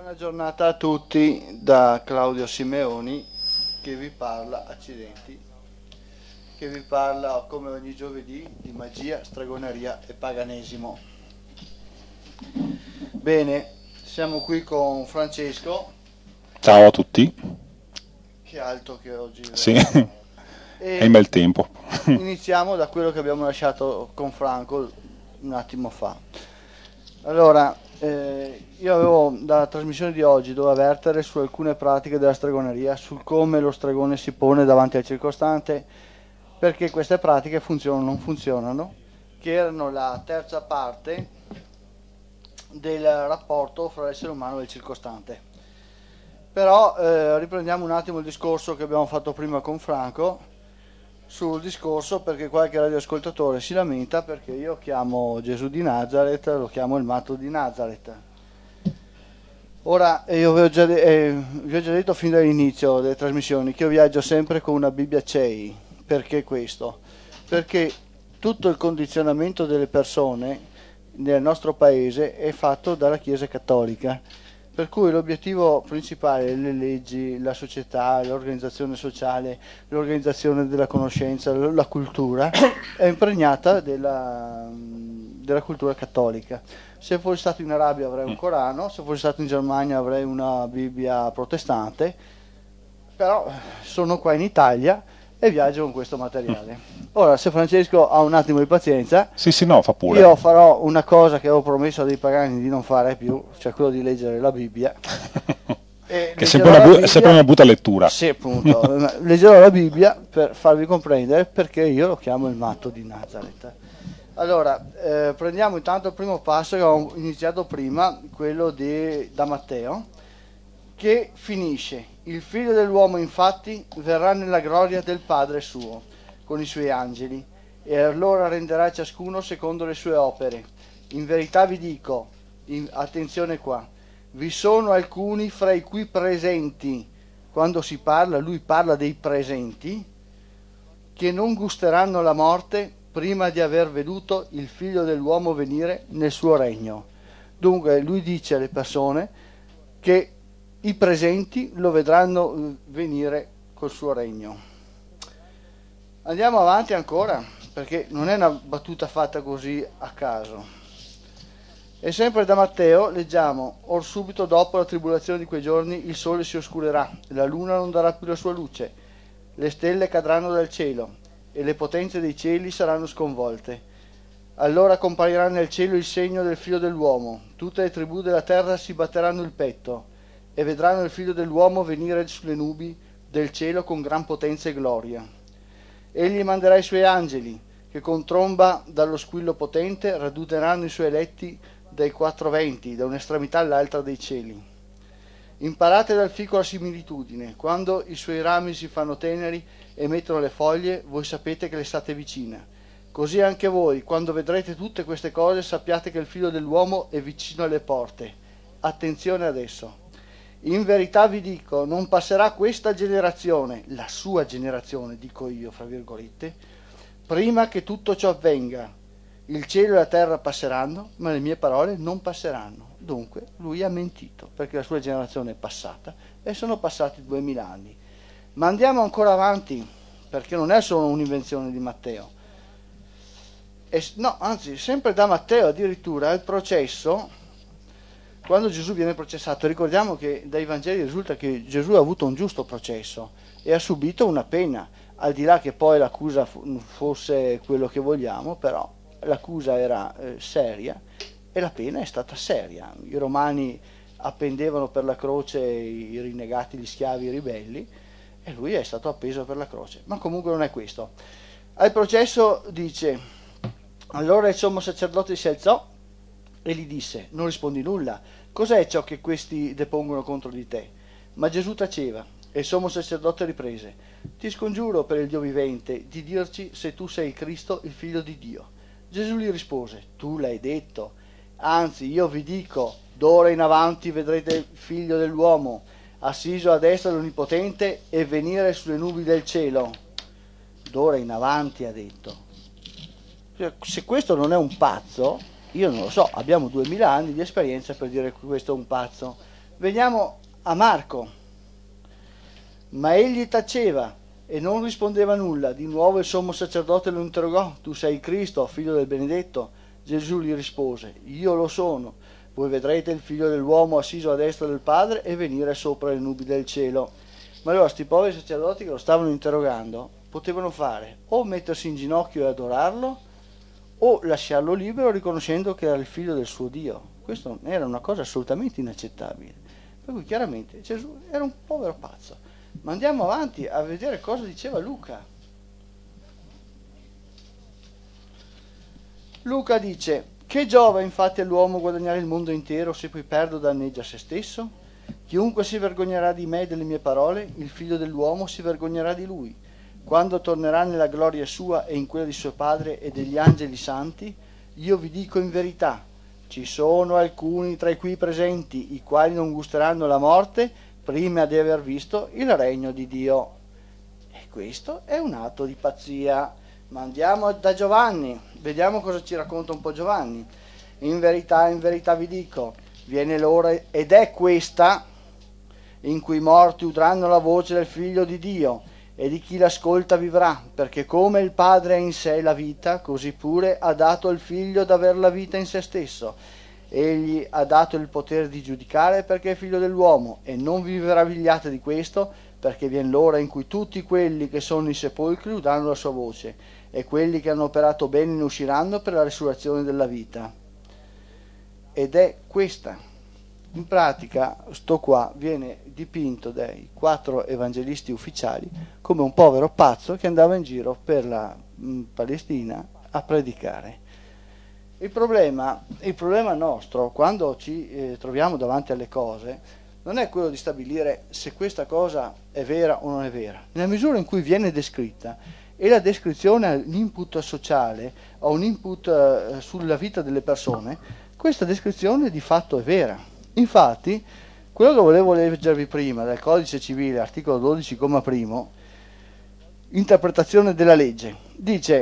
Buona giornata a tutti da Claudio Simeoni che vi parla, accidenti, che vi parla come ogni giovedì di magia, stregoneria e paganesimo. Bene, siamo qui con Francesco, Ciao a tutti. che alto che oggi Sì, è, è il e bel tempo. iniziamo da quello che abbiamo lasciato con Franco un attimo fa. Allora, io avevo dalla trasmissione di oggi dovevo avvertere su alcune pratiche della stregoneria, su come lo stregone si pone davanti al circostante, perché queste pratiche funzionano o non funzionano, che erano la terza parte del rapporto fra l'essere umano e il circostante. Però riprendiamo un attimo il discorso che abbiamo fatto prima con Franco sul discorso, perché qualche radioascoltatore si lamenta perché io chiamo Gesù di Nazareth, lo chiamo il matto di Nazareth. Ora, io vi ho già detto fin dall'inizio delle trasmissioni che io viaggio sempre con una Bibbia CEI. Perché questo? Perché tutto il condizionamento delle persone nel nostro paese è fatto dalla Chiesa Cattolica, per cui l'obiettivo principale, le leggi, la società, l'organizzazione sociale, l'organizzazione della conoscenza, la cultura, è impregnata della cultura cattolica. Se fossi stato in Arabia avrei un Corano, se fossi stato in Germania avrei una Bibbia protestante, però sono qua in Italia e viaggio con questo materiale. Ora, se Francesco ha un attimo di pazienza, Sì, sì, no, fa pure. io farò una cosa che avevo promesso a dei pagani di non fare più, cioè quello di leggere la Bibbia. E Che è sempre leggerò la è sempre Bibbia, una brutta lettura. sì appunto, leggerò la Bibbia per farvi comprendere perché io lo chiamo il matto di Nazareth. Allora, prendiamo intanto il primo passo che ho iniziato prima, quello da Matteo, che finisce: il figlio dell'uomo infatti verrà nella gloria del Padre suo, con i suoi angeli, e allora renderà ciascuno secondo le sue opere. In verità vi dico, attenzione qua, vi sono alcuni fra i qui presenti, quando si parla, lui parla dei presenti, che non gusteranno la morte prima di aver veduto il figlio dell'uomo venire nel suo regno. Dunque lui dice alle persone che i presenti lo vedranno venire col suo regno. Andiamo avanti ancora, perché non è una battuta fatta così a caso. E sempre da Matteo leggiamo: or subito dopo la tribolazione di quei giorni il sole si oscurerà, la luna non darà più la sua luce, le stelle cadranno dal cielo e le potenze dei cieli saranno sconvolte. Allora comparirà nel cielo il segno del figlio dell'uomo, tutte le tribù della terra si batteranno il petto e vedranno il figlio dell'uomo venire sulle nubi del cielo con gran potenza e gloria. Egli manderà i suoi angeli, che con tromba dallo squillo potente raduneranno i suoi eletti dai quattro venti, da un'estremità all'altra dei cieli. Imparate dal fico la similitudine: quando i suoi rami si fanno teneri e mettono le foglie, voi sapete che l'estate è vicina. Così anche voi, quando vedrete tutte queste cose, sappiate che il figlio dell'uomo è vicino alle porte. Attenzione adesso. In verità vi dico, non passerà questa generazione, la sua generazione, dico io, fra virgolette, prima che tutto ciò avvenga. Il cielo e la terra passeranno, ma le mie parole non passeranno. Dunque, lui ha mentito, perché la sua generazione è passata e sono passati 2000 anni. Ma andiamo ancora avanti, perché non è solo un'invenzione di Matteo. No, anzi, sempre da Matteo addirittura il processo, quando Gesù viene processato, ricordiamo che dai Vangeli risulta che Gesù ha avuto un giusto processo e ha subito una pena, al di là che poi l'accusa fosse quello che vogliamo, però l'accusa era seria e la pena è stata seria. I romani appendevano per la croce i rinnegati, gli schiavi, i ribelli, e lui è stato appeso per la croce. Ma comunque non è questo. Al processo dice: allora il sommo sacerdote si alzò e gli disse: non rispondi nulla, cos'è ciò che questi depongono contro di te? Ma Gesù taceva e il sommo sacerdote riprese: ti scongiuro per il Dio vivente di dirci se tu sei il Cristo, il figlio di Dio. Gesù gli rispose: tu l'hai detto, anzi io vi dico, d'ora in avanti vedrete il figlio dell'uomo assiso a destra dell'Onnipotente e venire sulle nubi del cielo. D'ora in avanti ha detto. Se questo non è un pazzo, io non lo so, abbiamo 2000 anni di esperienza per dire che questo è un pazzo. Veniamo a Marco. Ma egli taceva e non rispondeva nulla. Di nuovo il sommo sacerdote lo interrogò: tu sei Cristo, figlio del benedetto? Gesù gli rispose: io lo sono. Voi vedrete il figlio dell'uomo assiso a destra del Padre e venire sopra le nubi del cielo. Ma allora sti poveri sacerdoti che lo stavano interrogando potevano fare o mettersi in ginocchio e adorarlo o lasciarlo libero riconoscendo che era il figlio del suo Dio. Questo era una cosa assolutamente inaccettabile. Per cui chiaramente Gesù era un povero pazzo. Ma andiamo avanti a vedere cosa diceva Luca. Luca dice: che giova infatti all'uomo guadagnare il mondo intero se poi perde o danneggia se stesso? Chiunque si vergognerà di me e delle mie parole, il figlio dell'uomo si vergognerà di lui. Quando tornerà nella gloria sua e in quella di suo Padre e degli angeli santi, io vi dico in verità, ci sono alcuni tra i qui presenti i quali non gusteranno la morte prima di aver visto il regno di Dio. E questo è un atto di pazzia. Ma andiamo da Giovanni, vediamo cosa ci racconta un po' Giovanni. In verità vi dico, viene l'ora ed è questa in cui i morti udranno la voce del Figlio di Dio, e di chi l'ascolta vivrà, perché come il Padre ha in sé la vita, così pure ha dato al Figlio d'aver la vita in se stesso. Egli ha dato il potere di giudicare perché è figlio dell'uomo, e non vi meravigliate di questo, perché viene l'ora in cui tutti quelli che sono nei sepolcri udranno la sua voce, e quelli che hanno operato bene ne usciranno per la risurrezione della vita. Ed è questa. In pratica, sto qua viene dipinto dai 4 evangelisti ufficiali come un povero pazzo che andava in giro per la Palestina a predicare. Il problema nostro, quando ci troviamo davanti alle cose, non è quello di stabilire se questa cosa è vera o non è vera. Nella misura in cui viene descritta, e la descrizione ha un input sociale, ha un input sulla vita delle persone, questa descrizione di fatto è vera. Infatti, quello che volevo leggervi prima dal Codice Civile, articolo 12, comma primo, interpretazione della legge, dice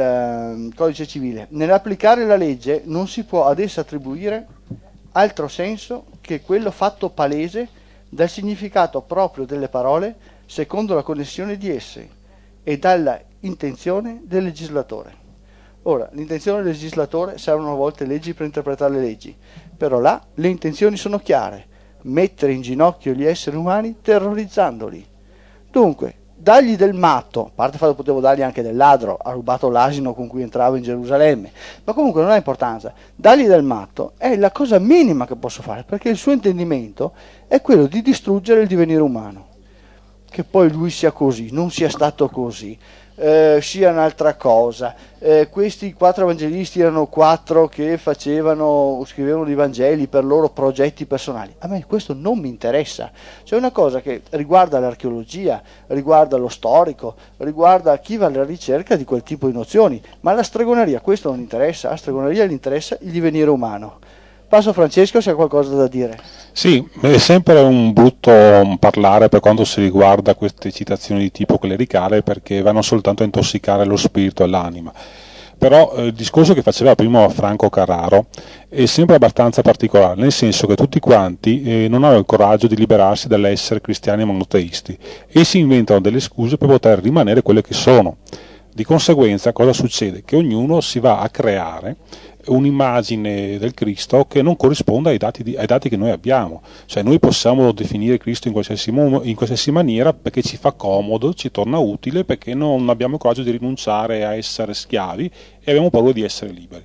il Codice Civile: nell'applicare la legge non si può ad essa attribuire altro senso che quello fatto palese dal significato proprio delle parole secondo la connessione di esse e dalla intenzione del legislatore. Ora, l'intenzione del legislatore servono a volte leggi per interpretare le leggi, però là le intenzioni sono chiare: mettere in ginocchio gli esseri umani terrorizzandoli. Dunque, dargli del matto, a parte fatto potevo dargli anche del ladro, ha rubato l'asino con cui entravo in Gerusalemme, ma comunque non ha importanza, dargli del matto è la cosa minima che posso fare, perché il suo intendimento è quello di distruggere il divenire umano. Che poi lui sia così, non sia stato così, sia un'altra cosa. Questi 4 evangelisti erano 4 che scrivevano i Vangeli per loro progetti personali. A me questo non mi interessa. C'è una cosa che riguarda l'archeologia, riguarda lo storico, riguarda chi va alla ricerca di quel tipo di nozioni, ma la stregoneria questo non interessa, alla stregoneria gli interessa il divenire umano. Passo a Francesco se ha qualcosa da dire. Sì, è sempre un brutto parlare per quanto si riguarda queste citazioni di tipo clericale, perché vanno soltanto a intossicare lo spirito e l'anima. Però il discorso che faceva prima Franco Carraro è sempre abbastanza particolare, nel senso che tutti quanti non hanno il coraggio di liberarsi dall'essere cristiani monoteisti e si inventano delle scuse per poter rimanere quelle che sono. Di conseguenza cosa succede? Che ognuno si va a creare un'immagine del Cristo che non corrisponde ai dati che noi abbiamo. Cioè noi possiamo definire Cristo in qualsiasi maniera perché ci fa comodo, ci torna utile, perché non abbiamo il coraggio di rinunciare a essere schiavi e abbiamo paura di essere liberi.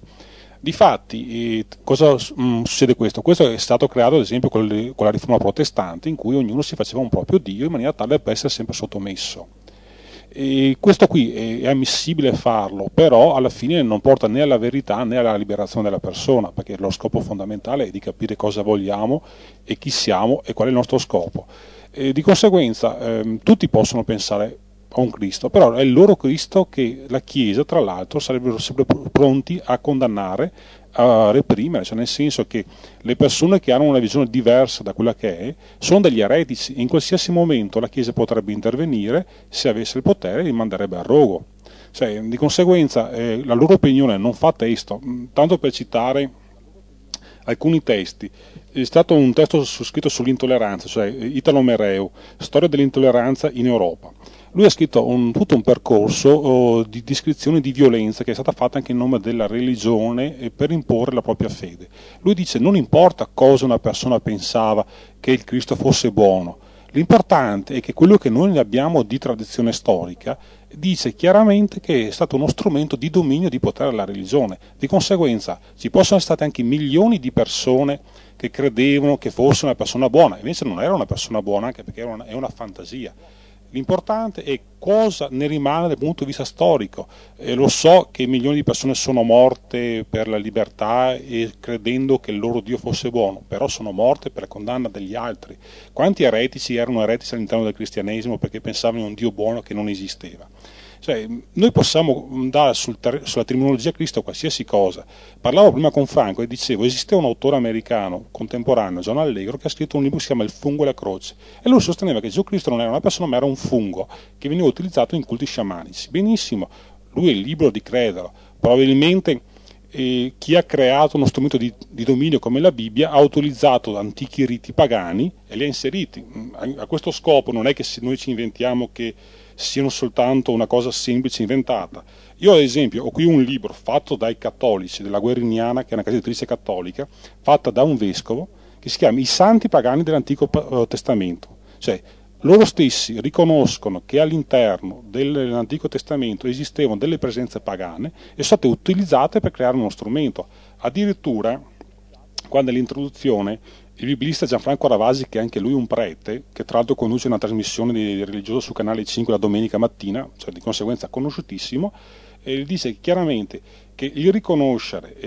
Difatti, cosa succede questo? Questo è stato creato ad esempio con la riforma protestante, in cui ognuno si faceva un proprio Dio in maniera tale per essere sempre sottomesso. E questo qui è ammissibile farlo, però alla fine non porta né alla verità né alla liberazione della persona, perché lo scopo fondamentale è di capire cosa vogliamo e chi siamo e qual è il nostro scopo. E di conseguenza tutti possono pensare a un Cristo, però è il loro Cristo che la Chiesa, tra l'altro, sarebbero sempre pronti a condannare, a reprimere, cioè nel senso che le persone che hanno una visione diversa da quella che è sono degli eretici. In qualsiasi momento la Chiesa potrebbe intervenire, se avesse il potere li manderebbe al rogo. Cioè, di conseguenza la loro opinione non fa testo. Tanto per citare alcuni testi. È stato un testo scritto sull'intolleranza, cioè Italo Mereu, storia dell'intolleranza in Europa. Lui ha scritto tutto un percorso di descrizione di violenza che è stata fatta anche in nome della religione e per imporre la propria fede. Lui dice: non importa cosa una persona pensava che il Cristo fosse buono, l'importante è che quello che noi ne abbiamo di tradizione storica dice chiaramente che è stato uno strumento di dominio di potere alla religione. Di conseguenza ci possono essere state anche milioni di persone che credevano che fosse una persona buona, invece non era una persona buona, anche perché è una fantasia. L'importante è cosa ne rimane dal punto di vista storico. Lo so che milioni di persone sono morte per la libertà e credendo che il loro Dio fosse buono, però sono morte per la condanna degli altri. Quanti eretici erano eretici all'interno del cristianesimo perché pensavano in un Dio buono che non esisteva? Cioè, noi possiamo dare sulla terminologia Cristo qualsiasi cosa. Parlavo prima con Franco e dicevo: esiste un autore americano contemporaneo, John Allegro, che ha scritto un libro che si chiama Il fungo e la croce, e lui sosteneva che Gesù Cristo non era una persona ma era un fungo che veniva utilizzato in culti sciamanici. Benissimo, lui è libero di crederlo, probabilmente chi ha creato uno strumento di dominio come la Bibbia ha utilizzato antichi riti pagani e li ha inseriti. A questo scopo non è che noi ci inventiamo che siano soltanto una cosa semplice inventata. Io ad esempio ho qui un libro fatto dai cattolici della Gueriniana, che è una casa editrice cattolica, fatta da un vescovo, che si chiama I Santi Pagani dell'Antico Testamento. Cioè, loro stessi riconoscono che all'interno dell'Antico Testamento esistevano delle presenze pagane e sono state utilizzate per creare uno strumento. Addirittura, quando all'introduzione il biblista Gianfranco Ravasi, che è anche lui un prete, che tra l'altro conduce una trasmissione di religioso su Canale 5 la domenica mattina, cioè di conseguenza conosciutissimo, dice chiaramente che il riconoscere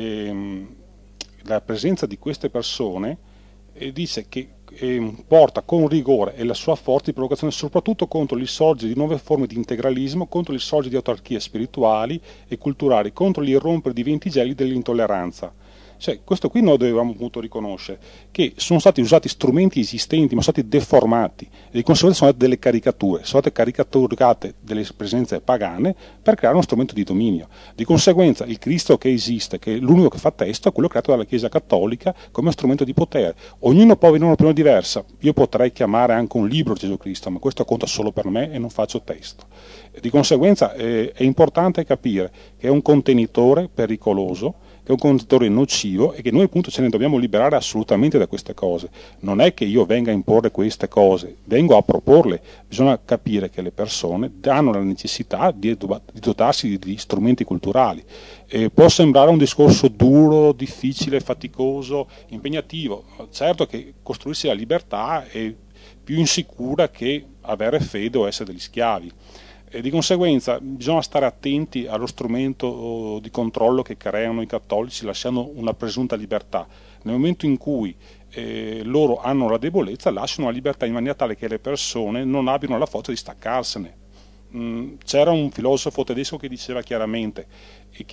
la presenza di queste persone dice che porta con rigore e la sua forte provocazione soprattutto contro l'insorgere di nuove forme di integralismo, contro l'insorgere di autarchie spirituali e culturali, contro l'irrompere di venti gelidi dell'intolleranza. Cioè, questo qui noi dovevamo appunto riconoscere, che sono stati usati strumenti esistenti ma sono stati deformati e di conseguenza sono state delle caricature, sono state caricaturate delle presenze pagane per creare uno strumento di dominio. Di conseguenza il Cristo che esiste, che è l'unico che fa testo, è quello creato dalla Chiesa Cattolica come strumento di potere. Ognuno può avere un'opinione diversa, io potrei chiamare anche un libro Gesù Cristo, ma questo conta solo per me e non faccio testo. Di conseguenza è importante capire che è un contenitore pericoloso, che è un contenitore nocivo e che noi appunto ce ne dobbiamo liberare assolutamente da queste cose. Non è che io venga a imporre queste cose, vengo a proporle. Bisogna capire che le persone hanno la necessità di dotarsi di strumenti culturali. Può sembrare un discorso duro, difficile, faticoso, impegnativo. Certo che costruirsi la libertà è più insicura che avere fede o essere degli schiavi. E di conseguenza bisogna stare attenti allo strumento di controllo che creano i cattolici lasciando una presunta libertà. Nel momento in cui loro hanno la debolezza lasciano la libertà in maniera tale che le persone non abbiano la forza di staccarsene. C'era un filosofo tedesco che diceva chiaramente che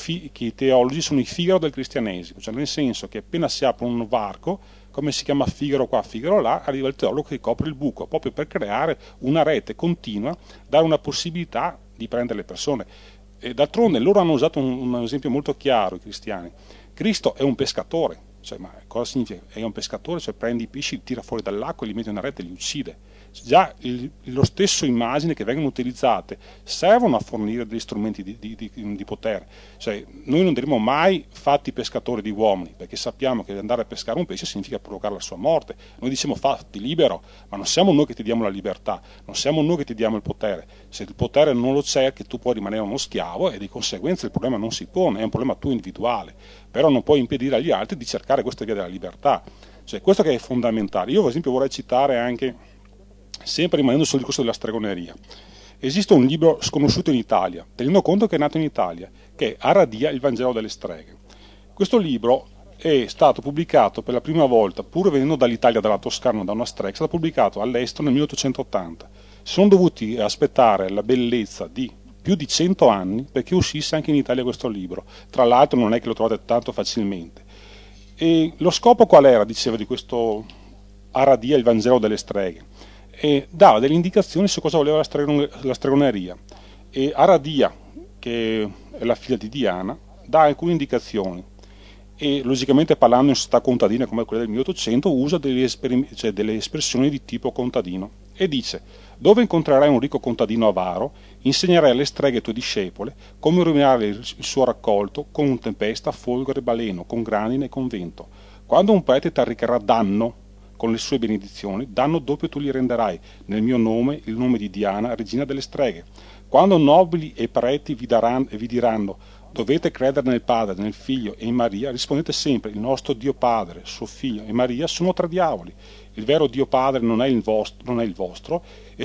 i teologi sono i Figaro del cristianesimo, cioè nel senso che appena si apre un varco, come si chiama Figaro qua, Figaro là, arriva il teologo che copre il buco, proprio per creare una rete continua, dare una possibilità di prendere le persone. E d'altronde loro hanno usato un esempio molto chiaro, i cristiani. Cristo è un pescatore, cioè, ma cosa significa? È un pescatore, cioè prende i pesci, li tira fuori dall'acqua, li mette in una rete e li uccide. Già lo stesso immagine che vengono utilizzate servono a fornire degli strumenti di potere. Cioè, noi non diremo mai fatti pescatori di uomini, perché sappiamo che andare a pescare un pesce significa provocare la sua morte. Noi diciamo fatti libero, ma non siamo noi che ti diamo la libertà, non siamo noi che ti diamo il potere. Se il potere non lo cerchi, tu puoi rimanere uno schiavo e di conseguenza il problema non si pone, è un problema tuo individuale. Però non puoi impedire agli altri di cercare questa via della libertà. Cioè, questo che è fondamentale. Io, per esempio, vorrei citare anche, sempre rimanendo sul discorso della stregoneria, esiste un libro sconosciuto in Italia, tenendo conto che è nato in Italia, che è Aradia, il Vangelo delle streghe. Questo libro è stato pubblicato per la prima volta, pur venendo dall'Italia, dalla Toscana, da una strega, è stato pubblicato all'estero nel 1880. Si sono dovuti aspettare la bellezza di più di 100 anni perché uscisse anche in Italia questo libro. Tra l'altro non è che lo trovate tanto facilmente. E lo scopo qual era, diceva, di questo Aradia, il Vangelo delle streghe? E dava delle indicazioni su cosa voleva la stregoneria. E Aradia, che è la figlia di Diana, dà alcune indicazioni. e logicamente parlando in società contadina come quella del 1800 usa delle espressioni di tipo contadino e dice: dove incontrerai un ricco contadino avaro, insegnerai alle streghe tue discepole come rovinare il suo raccolto con tempesta, folgore, baleno, con grandine e con vento. Quando un prete ti arriccherà danno con le sue benedizioni, danno doppio tu gli renderai nel mio nome, il nome di Diana, regina delle streghe. Quando nobili e preti vi diranno: dovete credere nel Padre, nel Figlio e in Maria, rispondete sempre: il nostro Dio Padre, suo Figlio e Maria sono tre diavoli. Il vero Dio Padre non è il vostro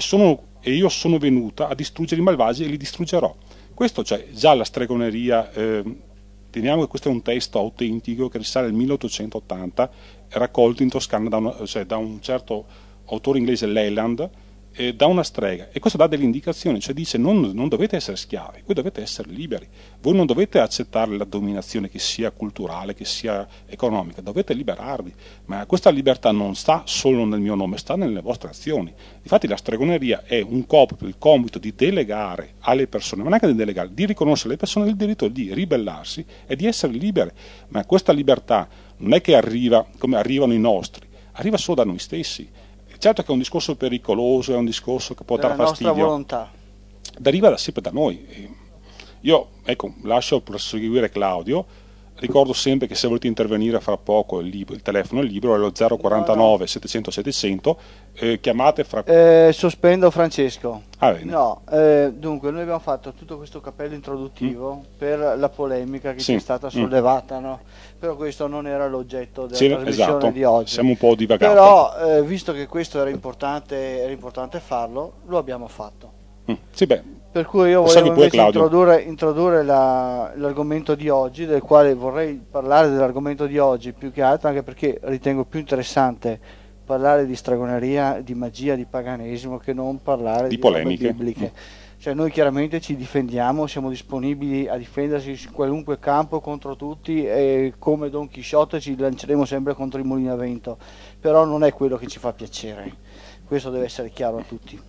e io sono venuta a distruggere i malvagi e li distruggerò. Questo, cioè, già la stregoneria, teniamo che questo è un testo autentico che risale al 1880, raccolto in Toscana da un certo autore inglese, Leland, da una strega, e questo dà delle indicazioni, cioè dice: non dovete essere schiavi, voi dovete essere liberi, voi non dovete accettare la dominazione che sia culturale, che sia economica, dovete liberarvi, ma questa libertà non sta solo nel mio nome, sta nelle vostre azioni. Infatti la stregoneria è il compito di delegare alle persone, ma non è che di delegare, di riconoscere alle persone il diritto di ribellarsi e di essere libere, ma questa libertà non è che arriva come arrivano i nostri, arriva solo da noi stessi. Certo che è un discorso pericoloso, è un discorso che può dar fastidio. La nostra volontà. Deriva sempre da noi. Io, ecco, lascio proseguire Claudio. Ricordo sempre che se volete intervenire fra poco il telefono è libero, è lo 049 700 700, chiamate fra... Sospendo Francesco. Bene. No, dunque noi abbiamo fatto tutto questo cappello introduttivo per la polemica che ci è stata sollevata, no? Però questo non era l'oggetto della trasmissione di oggi. Siamo un po' divagati. Però visto che questo era importante farlo, lo abbiamo fatto. Sì, beh. Per cui io volevo invece introdurre l'argomento di oggi, del quale vorrei parlare dell'argomento di oggi più che altro, anche perché ritengo più interessante parlare di stregoneria, di magia, di paganesimo, che non parlare di polemiche bibliche. Cioè noi chiaramente ci difendiamo, siamo disponibili a difendersi in qualunque campo contro tutti, e come Don Chisciotte ci lanceremo sempre contro i mulini a vento, però non è quello che ci fa piacere, questo deve essere chiaro a tutti.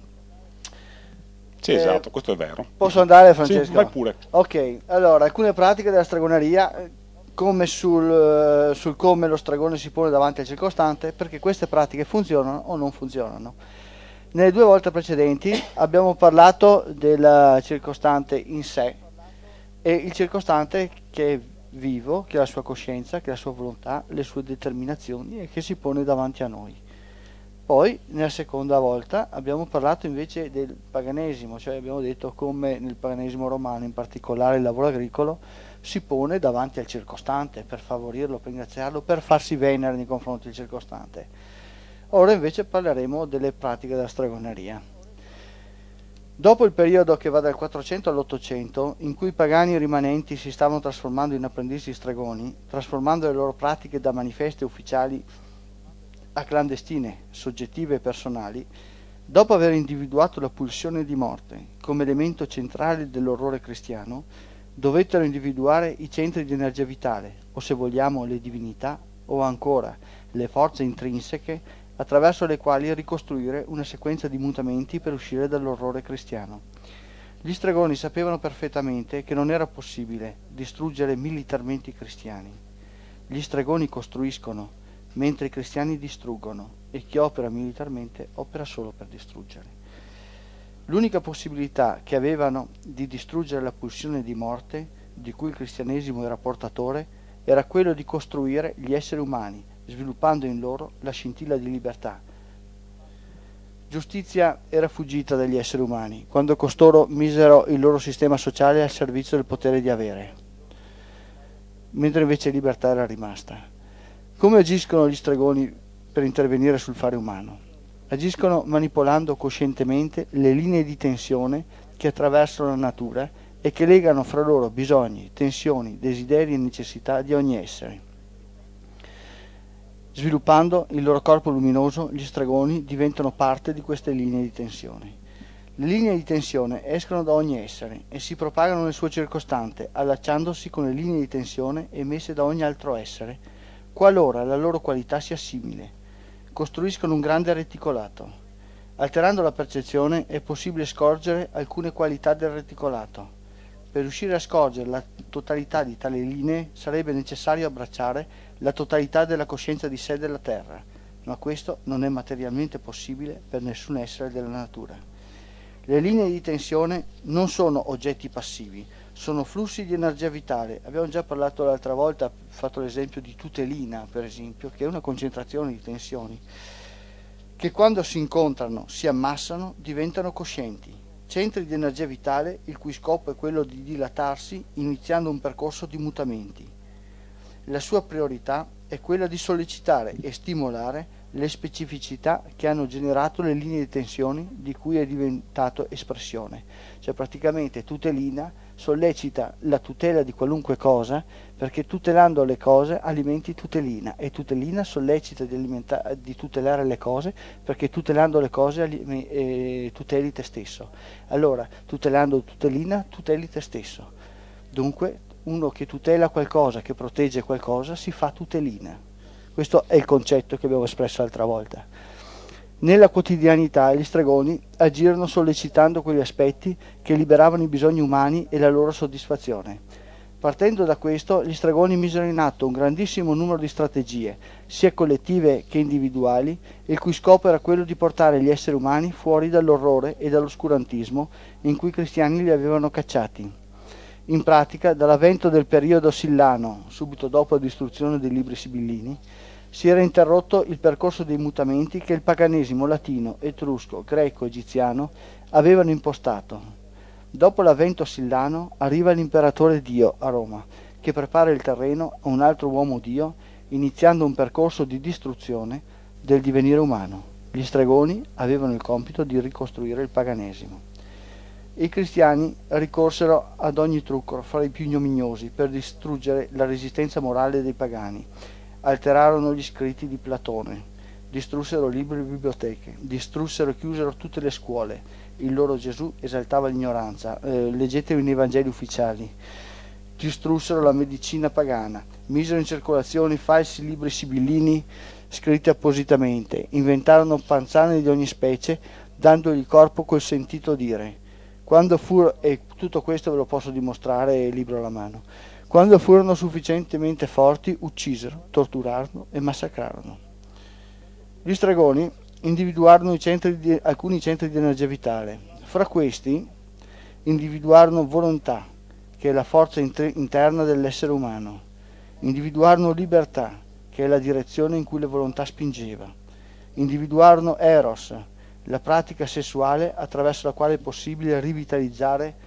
Sì, esatto, questo è vero. Posso andare, Francesco? Sì, vai pure. Ok, allora, alcune pratiche della stregoneria, come sul come lo stregone si pone davanti al circostante, perché queste pratiche funzionano o non funzionano. Nelle 2 volte precedenti abbiamo parlato del circostante in sé, e il circostante che è vivo, che ha la sua coscienza, che ha la sua volontà, le sue determinazioni, e che si pone davanti a noi. Poi, nella seconda volta, abbiamo parlato invece del paganesimo, cioè abbiamo detto come nel paganesimo romano, in particolare il lavoro agricolo, si pone davanti al circostante per favorirlo, per ringraziarlo, per farsi venere nei confronti del circostante. Ora invece parleremo delle pratiche della stregoneria. Dopo il periodo che va dal 400 all'800, in cui i pagani rimanenti si stavano trasformando in apprendisti stregoni, trasformando le loro pratiche da manifeste ufficiali a clandestine, soggettive e personali, dopo aver individuato la pulsione di morte come elemento centrale dell'orrore cristiano, dovettero individuare i centri di energia vitale, o se vogliamo le divinità, o ancora le forze intrinseche attraverso le quali ricostruire una sequenza di mutamenti per uscire dall'orrore cristiano. Gli stregoni sapevano perfettamente che non era possibile distruggere militarmente i cristiani. Gli stregoni costruiscono, mentre i cristiani distruggono, e chi opera militarmente opera solo per distruggere. L'unica possibilità che avevano di distruggere la pulsione di morte di cui il cristianesimo era portatore era quello di costruire gli esseri umani, sviluppando in loro la scintilla di libertà. Giustizia era fuggita dagli esseri umani quando costoro misero il loro sistema sociale al servizio del potere di avere, mentre invece libertà era rimasta. Come agiscono gli stregoni per intervenire sul fare umano? Agiscono manipolando coscientemente le linee di tensione che attraversano la natura e che legano fra loro bisogni, tensioni, desideri e necessità di ogni essere. Sviluppando il loro corpo luminoso, gli stregoni diventano parte di queste linee di tensione. Le linee di tensione escono da ogni essere e si propagano nel suo circostante, allacciandosi con le linee di tensione emesse da ogni altro essere, qualora la loro qualità sia simile. Costruiscono un grande reticolato. Alterando la percezione è possibile scorgere alcune qualità del reticolato. Per riuscire a scorgere la totalità di tali linee sarebbe necessario abbracciare la totalità della coscienza di sé della Terra, ma questo non è materialmente possibile per nessun essere della natura. Le linee di tensione non sono oggetti passivi, sono flussi di energia vitale. Abbiamo già parlato l'altra volta, fatto l'esempio di tutelina, per esempio, che è una concentrazione di tensioni, che quando si incontrano, si ammassano, diventano coscienti. Centri di energia vitale il cui scopo è quello di dilatarsi iniziando un percorso di mutamenti. La sua priorità è quella di sollecitare e stimolare le specificità che hanno generato le linee di tensione di cui è diventato espressione. Cioè praticamente tutelina sollecita la tutela di qualunque cosa, perché tutelando le cose alimenti tutelina, e tutelina sollecita di tutelare le cose, perché tutelando le cose tuteli te stesso. Allora, tutelando tutelina, tuteli te stesso. Dunque, uno che tutela qualcosa, che protegge qualcosa, si fa tutelina. Questo è il concetto che abbiamo espresso l'altra volta. Nella quotidianità gli stregoni agirono sollecitando quegli aspetti che liberavano i bisogni umani e la loro soddisfazione. Partendo da questo, gli stregoni misero in atto un grandissimo numero di strategie, sia collettive che individuali, il cui scopo era quello di portare gli esseri umani fuori dall'orrore e dall'oscurantismo in cui i cristiani li avevano cacciati. In pratica, dall'avvento del periodo sillano, subito dopo la distruzione dei libri sibillini, si era interrotto il percorso dei mutamenti che il paganesimo latino, etrusco, greco, egiziano avevano impostato. Dopo l'avvento sillano arriva l'imperatore Dio a Roma, che prepara il terreno a un altro uomo Dio, iniziando un percorso di distruzione del divenire umano. Gli stregoni avevano il compito di ricostruire il paganesimo. I cristiani ricorsero ad ogni trucco, fra i più ignominiosi, per distruggere la resistenza morale dei pagani. Alterarono gli scritti di Platone, distrussero libri e biblioteche, distrussero e chiusero tutte le scuole. Il loro Gesù esaltava l'ignoranza, leggetevi nei Vangeli ufficiali. Distrussero la medicina pagana, misero in circolazione falsi libri sibillini scritti appositamente, inventarono panzane di ogni specie, dandogli corpo col sentito dire. E tutto questo ve lo posso dimostrare libro alla mano. Quando furono sufficientemente forti, uccisero, torturarono e massacrarono. Gli stregoni individuarono alcuni centri di energia vitale. Fra questi individuarono volontà, che è la forza interna dell'essere umano. Individuarono libertà, che è la direzione in cui la volontà spingeva. Individuarono eros, la pratica sessuale attraverso la quale è possibile rivitalizzare.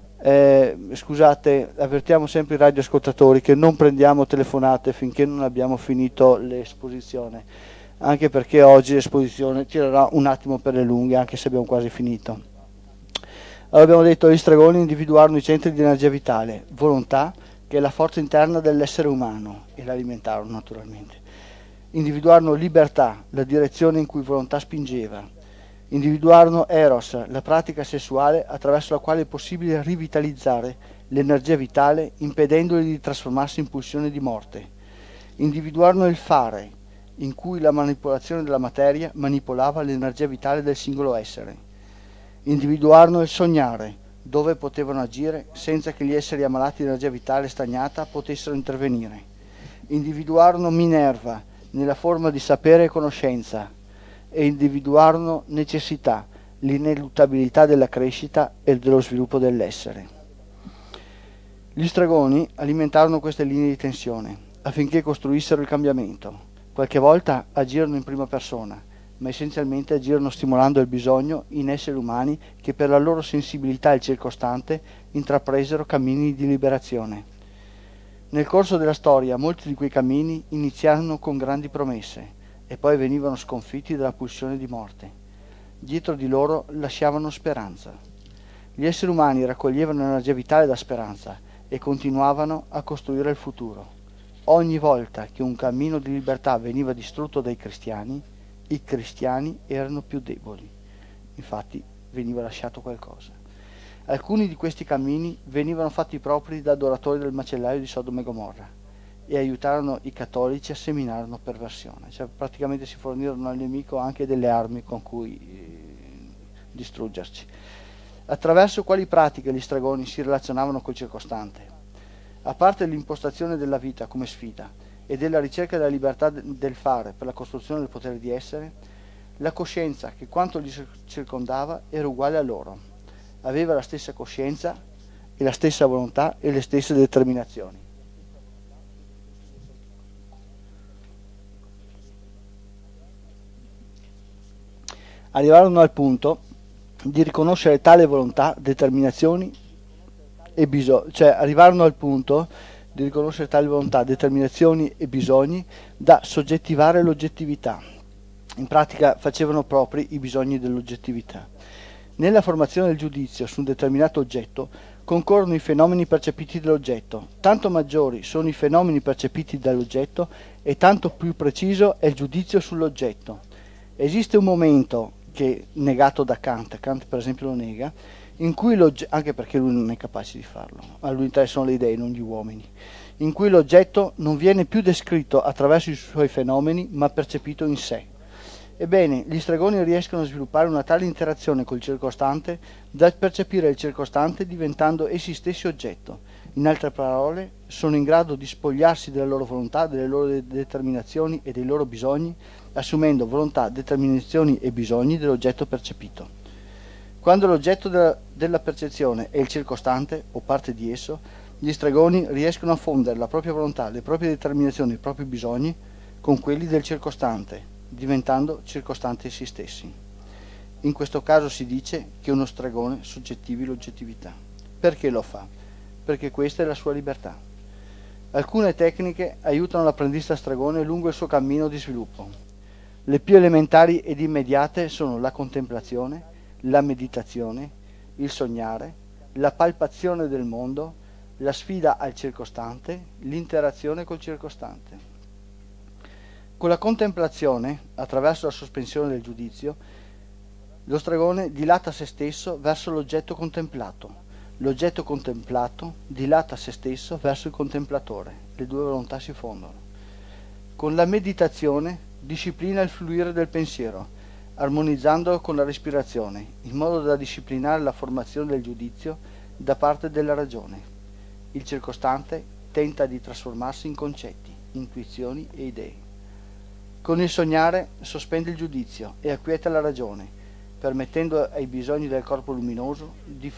Scusate, avvertiamo sempre i radioascoltatori che non prendiamo telefonate finché non abbiamo finito l'esposizione, anche perché oggi l'esposizione tirerà un attimo per le lunghe, anche se abbiamo quasi finito. Allora abbiamo detto che gli stregoni individuarono i centri di energia vitale, volontà, che è la forza interna dell'essere umano, e l'alimentarono naturalmente. Individuarono libertà, la direzione in cui volontà spingeva. Individuarono eros, la pratica sessuale attraverso la quale è possibile rivitalizzare l'energia vitale impedendogli di trasformarsi in pulsione di morte. Individuarono il fare, in cui la manipolazione della materia manipolava l'energia vitale del singolo essere. Individuarono il sognare, dove potevano agire senza che gli esseri ammalati di energia vitale stagnata potessero intervenire. Individuarono Minerva, nella forma di sapere e conoscenza, e individuarono necessità, l'ineluttabilità della crescita e dello sviluppo dell'essere. Gli stregoni alimentarono queste linee di tensione affinché costruissero il cambiamento. Qualche volta agirono in prima persona, ma essenzialmente agirono stimolando il bisogno in esseri umani che per la loro sensibilità al circostante intrapresero cammini di liberazione. Nel corso della storia molti di quei cammini iniziarono con grandi promesse e poi venivano sconfitti dalla pulsione di morte. Dietro di loro lasciavano speranza. Gli esseri umani raccoglievano energia vitale da speranza e continuavano a costruire il futuro. Ogni volta che un cammino di libertà veniva distrutto dai cristiani, i cristiani erano più deboli. Infatti veniva lasciato qualcosa. Alcuni di questi cammini venivano fatti propri da adoratori del macellaio di Sodoma e Gomorra e aiutarono i cattolici a seminare una perversione, cioè praticamente si fornirono al nemico anche delle armi con cui distruggerci. Attraverso quali pratiche gli stregoni si relazionavano col circostante? A parte l'impostazione della vita come sfida e della ricerca della libertà del fare per la costruzione del potere di essere, la coscienza che quanto li circondava era uguale a loro, aveva la stessa coscienza e la stessa volontà e le stesse determinazioni. Arrivarono al punto di riconoscere tale volontà, determinazioni e bisogni, da soggettivare l'oggettività. In pratica facevano propri i bisogni dell'oggettività. Nella formazione del giudizio su un determinato oggetto concorrono i fenomeni percepiti dall'oggetto. Tanto maggiori sono i fenomeni percepiti dall'oggetto e tanto più preciso è il giudizio sull'oggetto. Esiste un momento che negato da Kant per esempio lo nega, in cui anche perché lui non è capace di farlo, a lui interessano le idee, non gli uomini, in cui l'oggetto non viene più descritto attraverso i suoi fenomeni, ma percepito in sé. Ebbene, gli stregoni riescono a sviluppare una tale interazione col circostante da percepire il circostante diventando essi stessi oggetto. In altre parole, sono in grado di spogliarsi della loro volontà, delle loro determinazioni e dei loro bisogni, assumendo volontà, determinazioni e bisogni dell'oggetto percepito. Quando l'oggetto della percezione è il circostante o parte di esso, gli stregoni riescono a fondere la propria volontà, le proprie determinazioni e i propri bisogni con quelli del circostante, diventando circostanti essi stessi. In questo caso si dice che uno stregone soggettivi l'oggettività. Perché lo fa? Perché questa è la sua libertà. Alcune tecniche aiutano l'apprendista stregone lungo il suo cammino di sviluppo. Le più elementari ed immediate sono la contemplazione, la meditazione, il sognare, la palpazione del mondo, la sfida al circostante, l'interazione col circostante. Con la contemplazione, attraverso la sospensione del giudizio, lo stregone dilata se stesso verso l'oggetto contemplato. L'oggetto contemplato dilata se stesso verso il contemplatore. Le due volontà si fondono. Con la meditazione disciplina il fluire del pensiero, armonizzandolo con la respirazione, in modo da disciplinare la formazione del giudizio da parte della ragione. Il circostante tenta di trasformarsi in concetti, intuizioni e idee. Con il sognare sospende il giudizio e acquieta la ragione, permettendo ai bisogni del corpo luminoso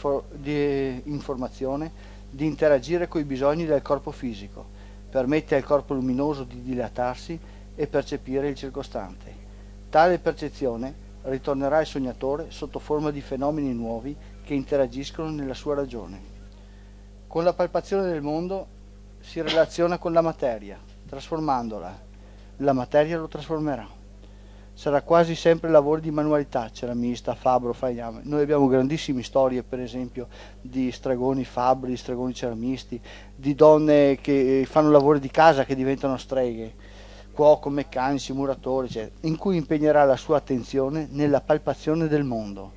di informazione di interagire con i bisogni del corpo fisico, permette al corpo luminoso di dilatarsi e percepire il circostante. Tale percezione ritornerà al sognatore sotto forma di fenomeni nuovi che interagiscono nella sua ragione. Con la palpazione del mondo si relaziona con la materia, trasformandola. La materia lo trasformerà. Sarà quasi sempre lavoro di manualità, ceramista, fabbro, falegname. Noi abbiamo grandissime storie, per esempio, di stregoni fabbri, stregoni ceramisti, di donne che fanno lavori di casa che diventano streghe, cuoco, meccanici, muratori, eccetera, in cui impegnerà la sua attenzione nella palpazione del mondo.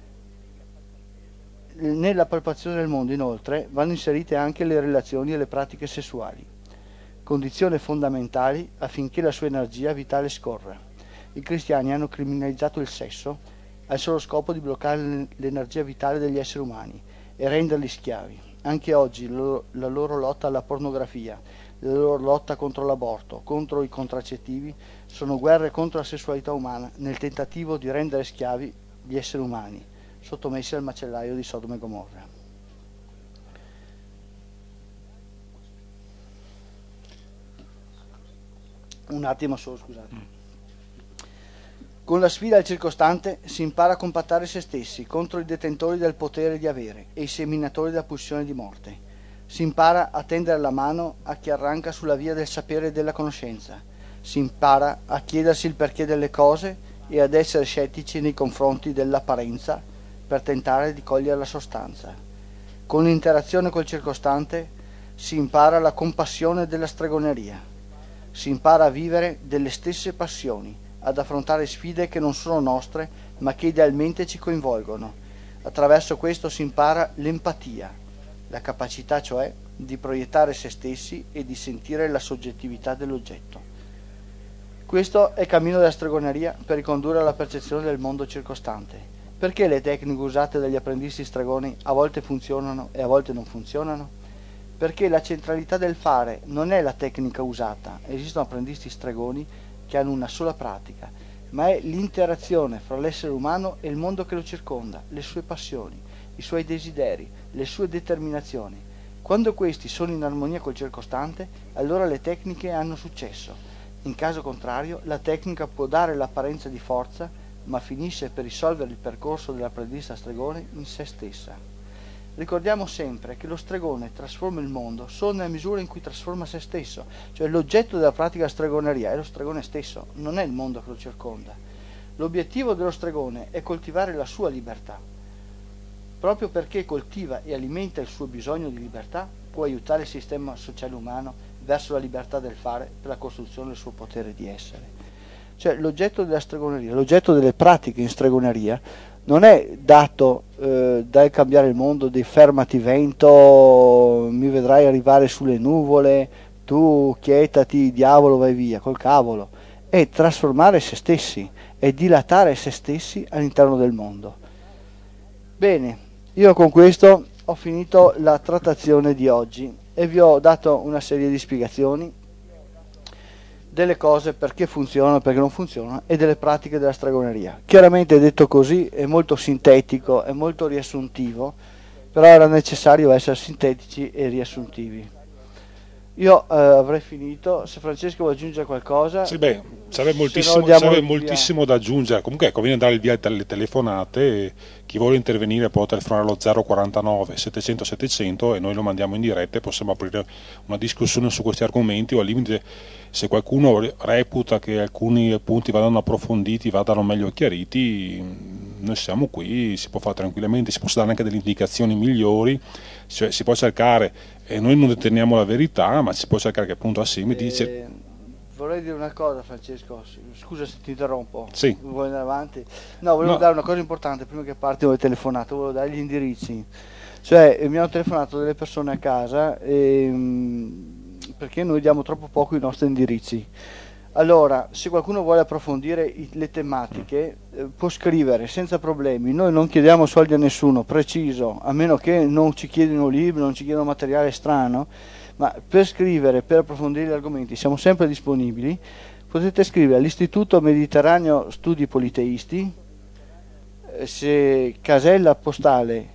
Nella palpazione del mondo, inoltre, vanno inserite anche le relazioni e le pratiche sessuali, condizioni fondamentali affinché la sua energia vitale scorra. I cristiani hanno criminalizzato il sesso al solo scopo di bloccare l'energia vitale degli esseri umani e renderli schiavi. Anche oggi la loro lotta alla pornografia, la loro lotta contro l'aborto, contro i contraccettivi, sono guerre contro la sessualità umana nel tentativo di rendere schiavi gli esseri umani, sottomessi al macellaio di Sodoma e Gomorra. Un attimo solo, scusate. Con la sfida al circostante si impara a compattare se stessi contro i detentori del potere di avere e i seminatori della pulsione di morte. Si impara a tendere la mano a chi arranca sulla via del sapere e della conoscenza. Si impara a chiedersi il perché delle cose e ad essere scettici nei confronti dell'apparenza per tentare di cogliere la sostanza. Con l'interazione col circostante si impara la compassione della stregoneria. Si impara a vivere delle stesse passioni, ad affrontare sfide che non sono nostre, ma che idealmente ci coinvolgono. Attraverso questo si impara l'empatia, la capacità cioè di proiettare se stessi e di sentire la soggettività dell'oggetto. Questo è il cammino della stregoneria per ricondurre alla percezione del mondo circostante. Perché le tecniche usate dagli apprendisti stregoni a volte funzionano e a volte non funzionano? Perché la centralità del fare non è la tecnica usata, esistono apprendisti stregoni che hanno una sola pratica, ma è l'interazione fra l'essere umano e il mondo che lo circonda, le sue passioni, i suoi desideri, le sue determinazioni. Quando questi sono in armonia col circostante, allora le tecniche hanno successo. In caso contrario, la tecnica può dare l'apparenza di forza, ma finisce per risolvere il percorso dell'apprendista stregone in se stessa. Ricordiamo sempre che lo stregone trasforma il mondo solo nella misura in cui trasforma se stesso, cioè l'oggetto della pratica stregoneria è lo stregone stesso, non è il mondo che lo circonda. L'obiettivo dello stregone è coltivare la sua libertà. Proprio perché coltiva e alimenta il suo bisogno di libertà, può aiutare il sistema sociale umano verso la libertà del fare per la costruzione del suo potere di essere. Cioè l'oggetto della stregoneria, l'oggetto delle pratiche in stregoneria non è dato dal cambiare il mondo di fermati vento, mi vedrai arrivare sulle nuvole, tu quietati, diavolo vai via, col cavolo. È trasformare se stessi, è dilatare se stessi all'interno del mondo. Bene, io con questo ho finito la trattazione di oggi e vi ho dato una serie di spiegazioni delle cose perché funzionano, perché non funzionano e delle pratiche della stregoneria. Chiaramente detto così è molto sintetico, è molto riassuntivo, però era necessario essere sintetici e riassuntivi. Io avrei finito, se Francesco vuole aggiungere qualcosa. Sì, beh, sarebbe moltissimo da aggiungere. Comunque conviene dare il via alle telefonate e chi vuole intervenire può telefonare allo 049 700 700 e noi lo mandiamo in diretta e possiamo aprire una discussione su questi argomenti, o al limite se qualcuno reputa che alcuni punti vadano approfonditi, vadano meglio chiariti, noi siamo qui, si può fare tranquillamente, si possono dare anche delle indicazioni migliori, cioè si può cercare, e noi non deteniamo la verità, ma si può cercare che appunto assieme dice... Vorrei dire una cosa, Francesco, scusa se ti interrompo. Sì. Vuoi andare avanti? No, volevo dare una cosa importante prima che parti con le telefonate, volevo dare gli indirizzi. Cioè mi hanno telefonato delle persone a casa perché noi diamo troppo poco i nostri indirizzi. Allora, se qualcuno vuole approfondire le tematiche, può scrivere senza problemi. Noi non chiediamo soldi a nessuno, preciso, a meno che non ci chiedino libri, non ci chiedano materiale strano, ma per scrivere, per approfondire gli argomenti siamo sempre disponibili. Potete scrivere all'Istituto Mediterraneo Studi Politeisti, casella postale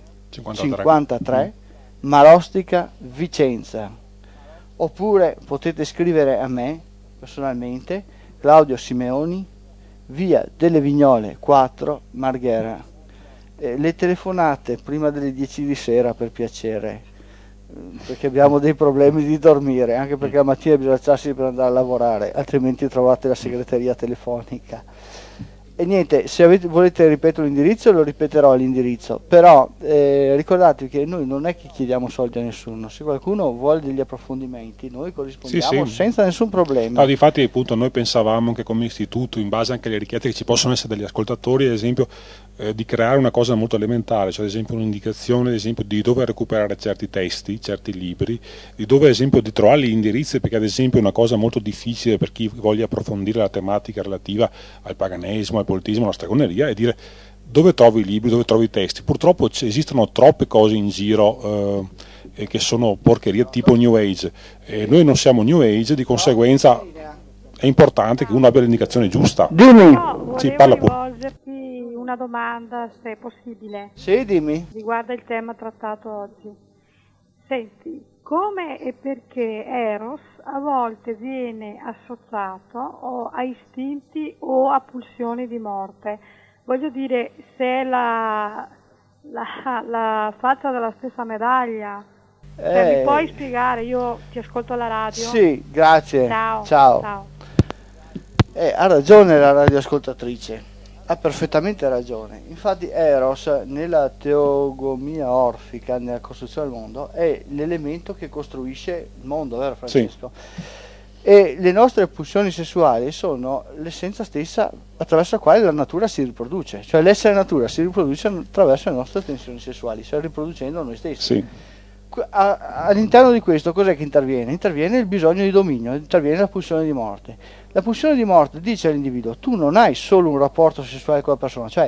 53 Marostica, Vicenza. Oppure potete scrivere a me personalmente, Claudio Simeoni, via delle Vignole 4, Marghera. Le telefonate prima delle 10 di sera, per piacere, perché abbiamo dei problemi di dormire, anche perché la mattina bisogna alzarsi per andare a lavorare, altrimenti trovate la segreteria telefonica. E niente, se volete ripetere l'indirizzo, lo ripeterò l'indirizzo, però ricordatevi che noi non è che chiediamo soldi a nessuno, se qualcuno vuole degli approfondimenti noi corrispondiamo senza nessun problema. No, difatti appunto noi pensavamo che come istituto, in base anche alle richieste che ci possono essere dagli ascoltatori, ad esempio di creare una cosa molto elementare, cioè ad esempio un'indicazione ad esempio di dove recuperare certi testi, certi libri, di dove ad esempio di trovare gli indirizzi, perché ad esempio è una cosa molto difficile per chi voglia approfondire la tematica relativa al paganesimo, al politismo, alla stregoneria, e dire dove trovo i libri, dove trovo i testi. Purtroppo esistono troppe cose in giro che sono porcherie tipo New Age, e noi non siamo New Age, di conseguenza è importante che uno abbia l'indicazione giusta. Dimmi. No, sì, parla pure. rivolgerti una domanda, se è possibile. Sì, dimmi. Riguarda il tema trattato oggi. Senti, come e perché Eros a volte viene associato o a istinti o a pulsioni di morte? Voglio dire, se è la faccia della stessa medaglia. Mi puoi spiegare? Io ti ascolto alla radio. Sì, grazie. Ciao. Ha ragione la radioascoltatrice, ha perfettamente ragione. Infatti Eros nella teogonia orfica, nella costruzione del mondo, è l'elemento che costruisce il mondo, vero Francesco? Sì. E le nostre pulsioni sessuali sono l'essenza stessa attraverso la quale la natura si riproduce, cioè l'essere natura si riproduce attraverso le nostre tensioni sessuali, cioè riproducendo noi stessi. Sì. All'interno di questo cos'è che interviene? Interviene il bisogno di dominio, interviene la pulsione di morte. La pulsione di morte dice all'individuo: tu non hai solo un rapporto sessuale con la persona, cioè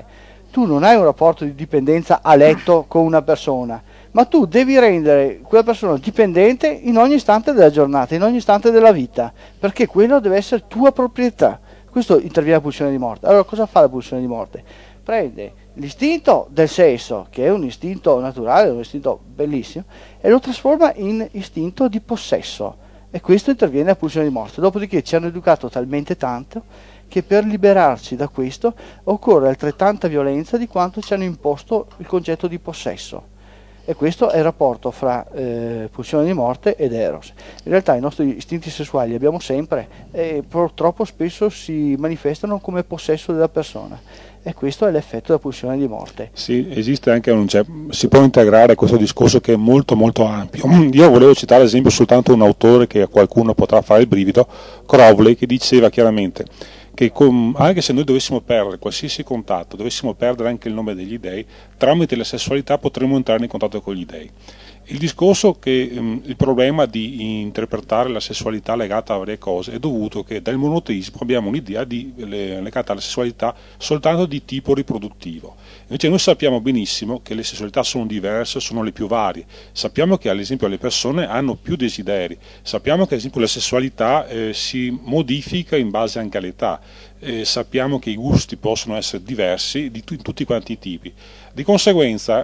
tu non hai un rapporto di dipendenza a letto con una persona, ma tu devi rendere quella persona dipendente in ogni istante della giornata, in ogni istante della vita, perché quello deve essere tua proprietà. Questo interviene la pulsione di morte. Allora cosa fa la pulsione di morte? Prende l'istinto del sesso, che è un istinto naturale, un istinto bellissimo, e lo trasforma in istinto di possesso, e questo interviene la pulsione di morte. Dopodiché ci hanno educato talmente tanto che per liberarci da questo occorre altrettanta violenza di quanto ci hanno imposto il concetto di possesso. E questo è il rapporto fra pulsione di morte ed eros. In realtà i nostri istinti sessuali li abbiamo sempre e purtroppo spesso si manifestano come possesso della persona, e questo è l'effetto della pulsione di morte. Sì, esiste anche si può integrare questo discorso che è molto molto ampio. Io volevo citare ad esempio soltanto un autore che a qualcuno potrà fare il brivido, Crowley, che diceva chiaramente che anche se noi dovessimo perdere qualsiasi contatto, dovessimo perdere anche il nome degli dei, tramite la sessualità potremmo entrare in contatto con gli dei. Il discorso che il problema di interpretare la sessualità legata a varie cose è dovuto che dal monoteismo abbiamo un'idea legata alla sessualità soltanto di tipo riproduttivo. Invece noi sappiamo benissimo che le sessualità sono diverse, sono le più varie. Sappiamo che ad esempio le persone hanno più desideri, sappiamo che ad esempio la sessualità si modifica in base anche all'età. Sappiamo che i gusti possono essere diversi in tutti quanti i tipi. Di conseguenza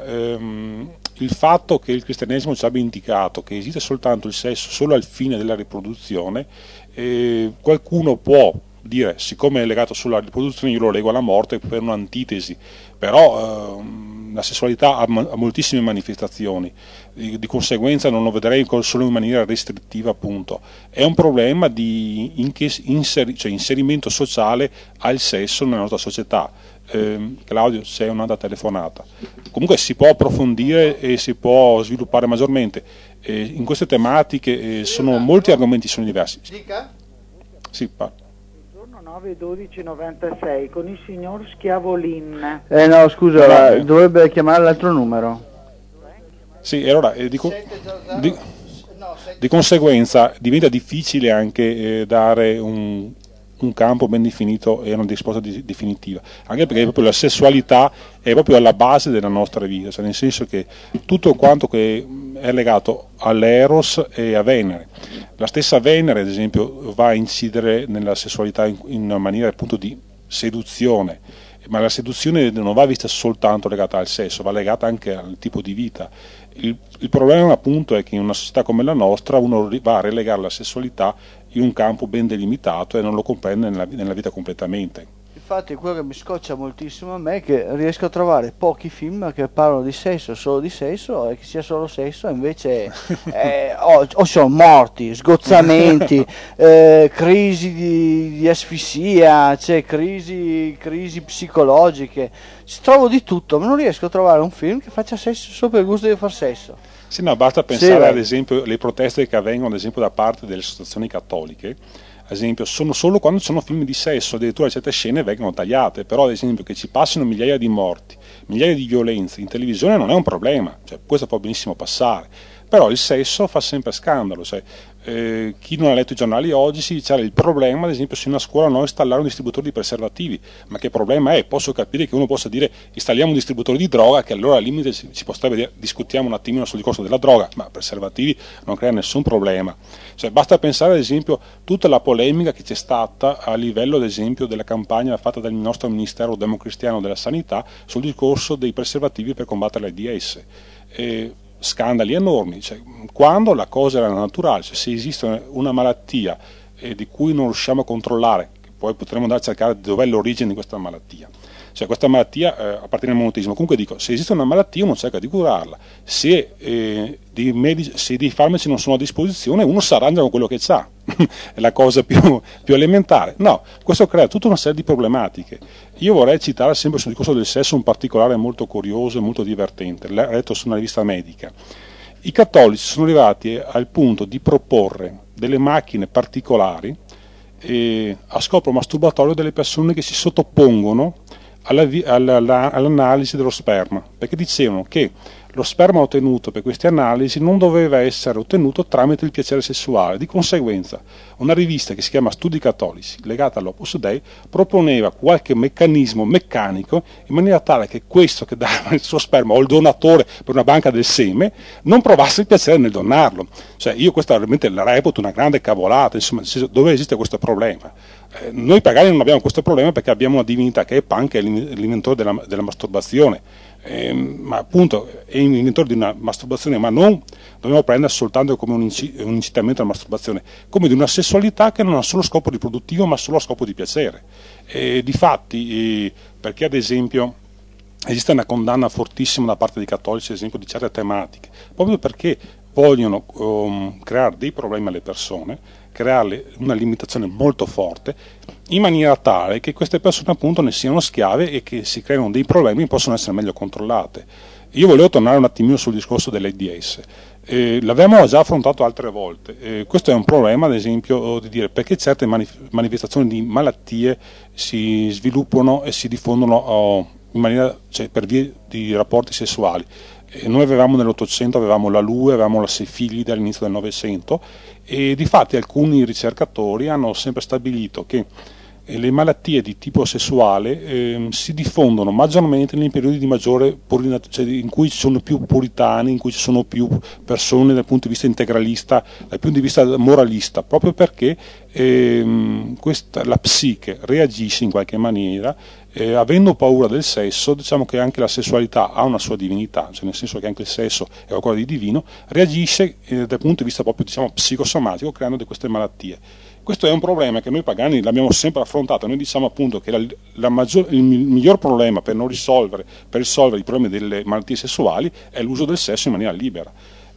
il fatto che il cristianesimo ci abbia indicato che esiste soltanto il sesso solo al fine della riproduzione, qualcuno può dire, siccome è legato solo alla riproduzione, io lo leggo alla morte per un'antitesi, però la sessualità ha moltissime manifestazioni, di conseguenza non lo vedrei solo in maniera restrittiva, appunto. È un problema di inserimento sociale al sesso nella nostra società. Claudio, c'è un'altra telefonata. Comunque si può approfondire e si può sviluppare maggiormente. In queste tematiche sono molti argomenti, sono diversi. Dica? Sì, 9-12-96 con il signor Schiavolin. No, scusa, dovrebbe chiamare l'altro numero. Sì, allora di conseguenza diventa difficile anche dare un campo ben definito e una risposta definitiva, anche perché proprio la sessualità è proprio alla base della nostra vita, cioè nel senso che tutto quanto che è legato all'eros e a Venere. La stessa Venere, ad esempio, va a incidere nella sessualità in una maniera appunto di seduzione, ma la seduzione non va vista soltanto legata al sesso, va legata anche al tipo di vita. Il problema appunto è che in una società come la nostra uno va a relegare la sessualità in un campo ben delimitato e non lo comprende nella vita completamente. Infatti quello che mi scoccia moltissimo a me è che riesco a trovare pochi film che parlano di sesso, solo di sesso, e che sia solo sesso, invece o sono morti, sgozzamenti, crisi di asfissia, cioè crisi psicologiche, trovo di tutto, ma non riesco a trovare un film che faccia sesso solo per il gusto di far sesso. Sì, no, basta pensare ad esempio alle proteste che avvengono ad esempio da parte delle associazioni cattoliche. Ad esempio, sono solo quando ci sono film di sesso, addirittura certe scene vengono tagliate, però ad esempio che ci passino migliaia di morti, migliaia di violenze in televisione non è un problema, cioè, questo può benissimo passare, però il sesso fa sempre scandalo, cioè, chi non ha letto i giornali oggi c'era il problema, ad esempio, se in una scuola non installare un distributore di preservativi, ma che problema è? Posso capire che uno possa dire installiamo un distributore di droga, che allora al limite si potrebbe dire discutiamo un attimino sul discorso della droga, ma preservativi non crea nessun problema. Cioè, basta pensare ad esempio tutta la polemica che c'è stata a livello ad esempio della campagna fatta dal nostro Ministero Democristiano della Sanità sul discorso dei preservativi per combattere l'AIDS. Scandali enormi, cioè, quando la cosa era naturale, cioè, se esiste una malattia di cui non riusciamo a controllare, che poi potremo andare a cercare dov'è l'origine di questa malattia, cioè questa malattia appartiene al monoteismo, comunque dico, se esiste una malattia uno cerca di curarla, se dei farmaci non sono a disposizione uno si arrangia con quello che ha, è la cosa più elementare. No, questo crea tutta una serie di problematiche. Io vorrei citare sempre sul discorso del sesso un particolare molto curioso e molto divertente, l'ho letto su una rivista medica. I cattolici sono arrivati al punto di proporre delle macchine particolari a scopo masturbatorio delle persone che si sottopongono all'analisi dello sperma, perché dicevano che lo sperma ottenuto per queste analisi non doveva essere ottenuto tramite il piacere sessuale. Di conseguenza, una rivista che si chiama Studi Cattolici, legata all'Opus Dei, proponeva qualche meccanismo meccanico in maniera tale che questo che dava il suo sperma o il donatore per una banca del seme non provasse il piacere nel donarlo. Cioè, io questa veramente la reputo una grande cavolata, insomma, dove esiste questo problema? Noi pagani non abbiamo questo problema perché abbiamo una divinità che è Pan, che è l'inventore della masturbazione, ma appunto è l'inventore di una masturbazione, ma non dobbiamo prendere soltanto come un incitamento alla masturbazione, come di una sessualità che non ha solo scopo riproduttivo ma solo a scopo di piacere. Difatti, perché ad esempio esiste una condanna fortissima da parte dei cattolici, ad esempio, di certe tematiche, proprio perché vogliono creare dei problemi alle persone, crearle una limitazione molto forte, in maniera tale che queste persone appunto ne siano schiave e che si creino dei problemi che possono essere meglio controllate. Io volevo tornare un attimino sul discorso dell'AIDS. L'abbiamo già affrontato altre volte. Questo è un problema, ad esempio, di dire perché certe manifestazioni di malattie si sviluppano e si diffondono in maniera, cioè, per via di rapporti sessuali. Noi avevamo nell'Ottocento, avevamo la lue, avevamo la sifilide all'inizio del Novecento, e difatti alcuni ricercatori hanno sempre stabilito che le malattie di tipo sessuale si diffondono maggiormente nei periodi di maggiore cioè in cui ci sono più puritani, in cui ci sono più persone dal punto di vista integralista, dal punto di vista moralista, proprio perché la psiche reagisce in qualche maniera. Avendo paura del sesso, diciamo che anche la sessualità ha una sua divinità, cioè nel senso che anche il sesso è qualcosa di divino, reagisce dal punto di vista proprio, diciamo, psicosomatico, creando queste malattie. Questo è un problema che noi pagani l'abbiamo sempre affrontato. Noi diciamo appunto che il miglior problema per risolvere i problemi delle malattie sessuali è l'uso del sesso in maniera libera.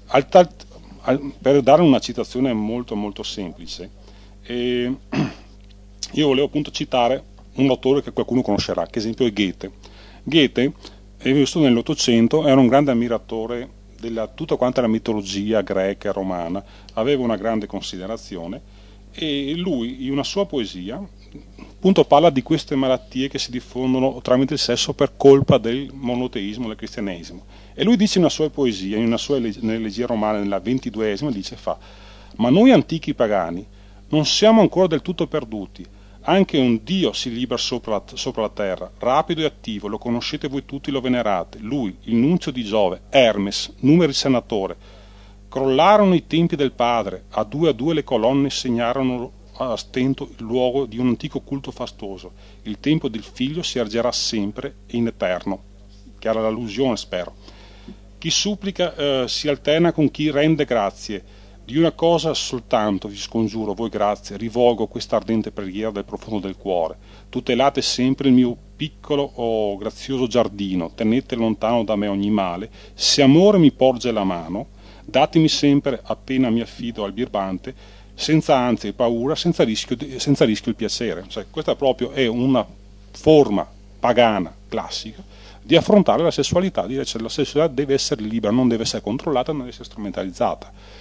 Per dare una citazione molto molto semplice, io volevo appunto citare un autore che qualcuno conoscerà, che esempio è Goethe. Goethe, vissuto nell'Ottocento, era un grande ammiratore della tutta quanta la mitologia greca e romana, aveva una grande considerazione, e lui in una sua poesia appunto parla di queste malattie che si diffondono tramite il sesso per colpa del monoteismo, del cristianesimo. E lui dice in una sua poesia, nell'elegia romana, nella 22esima, ma noi antichi pagani non siamo ancora del tutto perduti. Anche un Dio si libera sopra la terra, rapido e attivo, lo conoscete voi tutti, lo venerate. Lui, il nunzio di Giove, Hermes, numeri senatore. Crollarono i tempi del padre, a due le colonne segnarono a stento il luogo di un antico culto fastoso. Il tempo del figlio si ergerà sempre e in eterno. Che era l'allusione, spero. Chi supplica si alterna con chi rende grazie. Di una cosa soltanto vi scongiuro, voi grazie, rivolgo questa ardente preghiera del profondo del cuore. Tutelate sempre il mio piccolo o grazioso giardino, tenete lontano da me ogni male. Se amore mi porge la mano, datemi sempre, appena mi affido al birbante, senza ansia e paura, senza rischio il piacere. Cioè, questa proprio è una forma pagana classica di affrontare la sessualità, dire che la sessualità deve essere libera, non deve essere controllata, non deve essere strumentalizzata.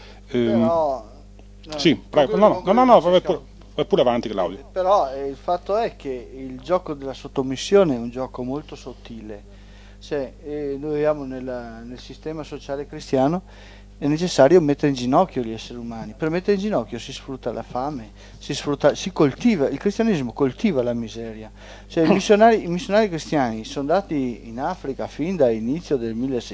Sì, prego. No, vai pure avanti, Claudio. Però il fatto è che il gioco della sottomissione è un gioco molto sottile. Cioè, noi viviamo nel sistema sociale cristiano, è necessario mettere in ginocchio gli esseri umani. Per mettere in ginocchio si sfrutta la fame, si coltiva, il cristianesimo coltiva la miseria. Cioè, i missionari cristiani sono andati in Africa fin dall'inizio del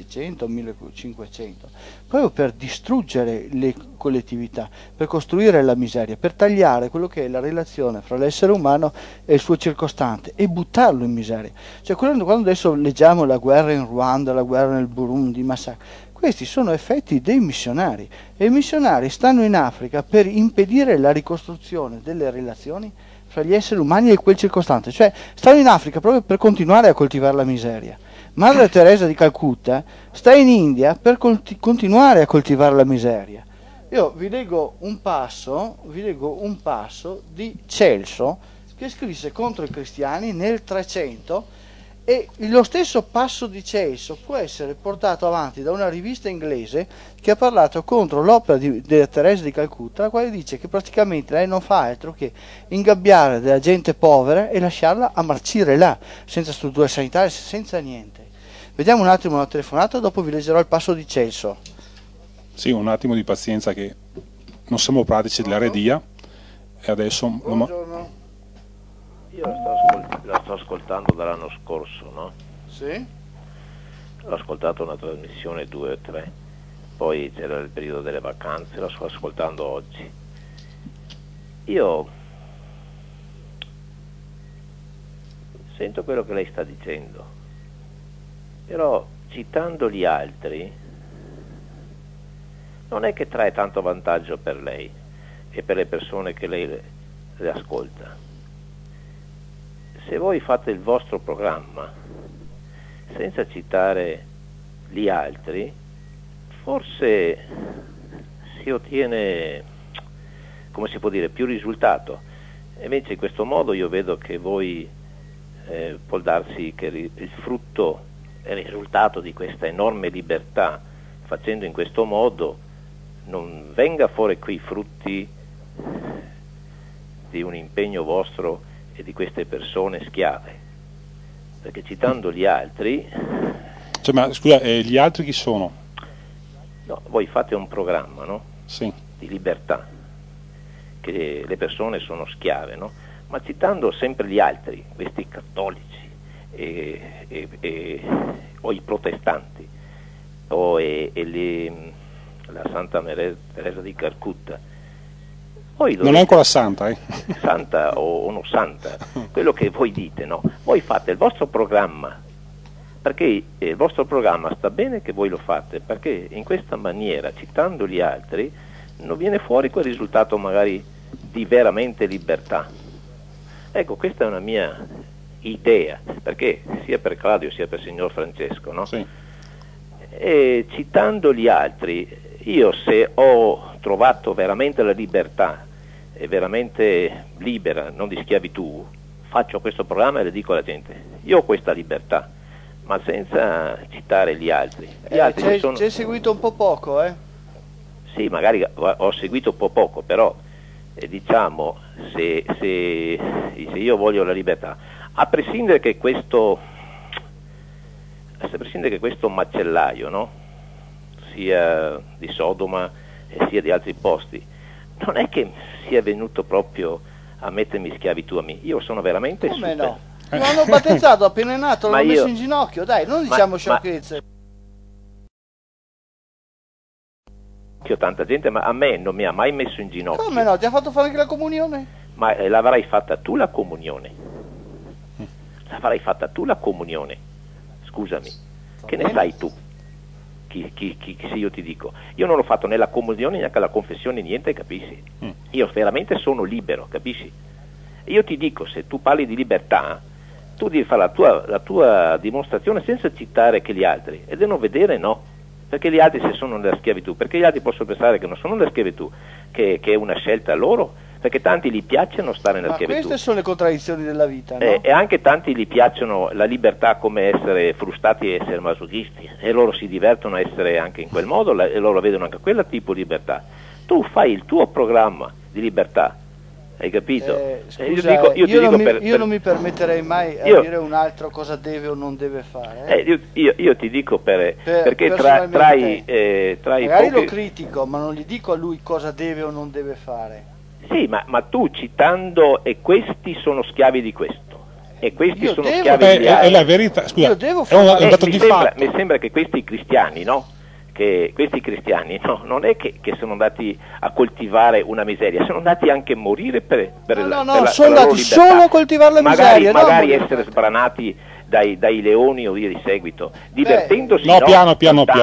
1600-1500, proprio per distruggere le collettività, per costruire la miseria, per tagliare quello che è la relazione fra l'essere umano e il suo circostante e buttarlo in miseria. Cioè, quando adesso leggiamo la guerra in Ruanda, la guerra nel Burundi, i massacri, questi sono effetti dei missionari, e i missionari stanno in Africa per impedire la ricostruzione delle relazioni fra gli esseri umani e quel circostante, cioè stanno in Africa proprio per continuare a coltivare la miseria. Madre Teresa di Calcutta sta in India per continuare a coltivare la miseria. Io vi leggo un passo di Celso, che scrisse contro i cristiani nel 300, e lo stesso passo di Celso può essere portato avanti da una rivista inglese che ha parlato contro l'opera di Teresa di Calcutta, la quale dice che praticamente lei non fa altro che ingabbiare della gente povera e lasciarla a marcire là, senza strutture sanitarie, senza niente. Vediamo un attimo la telefonata, dopo vi leggerò il passo di Celso. Sì, un attimo di pazienza che non siamo pratici della redia e adesso... Buongiorno. Io la sto ascoltando dall'anno scorso, no? Sì? L'ho ascoltato una trasmissione 2 o 3, poi c'era il periodo delle vacanze, la sto ascoltando oggi. Io sento quello che lei sta dicendo, però citando gli altri non è che trae tanto vantaggio per lei e per le persone che lei le ascolta. Se voi fate il vostro programma senza citare gli altri, forse si ottiene, come si può dire, più risultato. E invece in questo modo io vedo che voi può darsi che il frutto e il risultato di questa enorme libertà, facendo in questo modo, non venga fuori qui frutti di un impegno vostro e di queste persone schiave. Perché citando gli altri... Cioè, ma scusa, gli altri chi sono? No, voi fate un programma, no? Sì. Di libertà, che le persone sono schiave, no? Ma citando sempre gli altri, questi cattolici o i protestanti o la Santa Teresa di Calcutta, voi non è ancora santa, santa o non santa, quello che voi dite, no? Voi fate il vostro programma, perché il vostro programma sta bene che voi lo fate, perché in questa maniera, citando gli altri, non viene fuori quel risultato magari di veramente libertà. Ecco, questa è una mia idea, perché sia per Claudio sia per il signor Francesco, no? Sì. E citando gli altri, io se ho trovato veramente la libertà, è veramente libera, non di schiavitù, faccio questo programma e le dico alla gente, io ho questa libertà, ma senza citare gli altri. Gli altri ci hai seguito un po' poco, eh? Sì, magari ho seguito un po' poco, però diciamo, se io voglio la libertà, a prescindere che questo macellaio, no? Sia di Sodoma sia di altri posti, non è che sia venuto proprio a mettermi schiavitù a me. Io sono veramente come super. No? Lo hanno battezzato appena è nato, l'hanno messo in ginocchio, dai, non diciamo sciocchezze. Tanta gente, ma a me non mi ha mai messo in ginocchio. Come no? Ti ha fatto fare anche la comunione? Ma l'avrai fatta tu la comunione? L'avrai fatta tu la comunione? Scusami, che ne sai tu? Se io ti dico, io non ho fatto né la comunione neanche la confessione, niente, capisci? Io veramente sono libero, capisci? Io ti dico, se tu parli di libertà, tu devi fare la tua dimostrazione senza citare che gli altri, e devono vedere no, perché gli altri se sono nella schiavitù, perché gli altri possono pensare che non sono nella schiavitù, che è una scelta loro, perché tanti gli piacciono stare nella schiavitù. Ma queste sono le contraddizioni della vita, no? E anche tanti gli piacciono la libertà come essere frustati e essere masochisti, e loro si divertono a essere anche in quel modo, e loro vedono anche quel tipo di libertà. Tu fai il tuo programma di libertà, hai capito? Scusa, io non mi permetterei mai a dire un altro cosa deve o non deve fare. Io ti dico perché trai magari lo critico, ma non gli dico a lui cosa deve o non deve fare. Sì, ma tu citando e questi sono schiavi di questo e questi sono schiavi di altri. È la verità, scusa, io devo è un dato di fatto. Mi sembra che questi cristiani, no? Che questi cristiani non è che sono andati a coltivare una miseria, sono andati anche a morire per sono andati solo a coltivare la miseria, magari essere sbranati dai leoni o via di seguito, divertendosi, piano.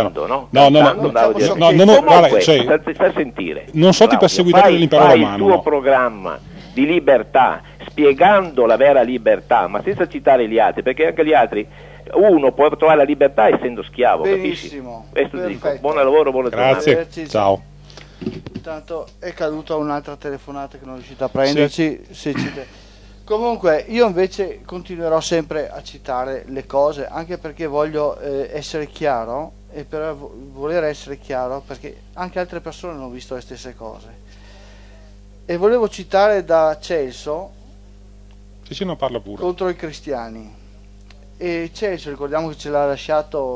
per sentire. Non so ti perseguitare dell'impero romano. Fai il tuo programma di libertà, spiegando la vera libertà, ma senza citare gli altri, perché anche gli altri, uno può trovare la libertà essendo schiavo. Benissimo, questo ti dico. Buon lavoro, buona giornata. Grazie, ciao. Intanto è caduta un'altra telefonata che non è riuscita a prenderci. Comunque io invece continuerò sempre a citare le cose, anche perché voglio essere chiaro, e per voler essere chiaro perché anche altre persone hanno visto le stesse cose, e volevo citare da Celso non parla pure. contro i cristiani. E Celso, ricordiamo che ce l'ha lasciato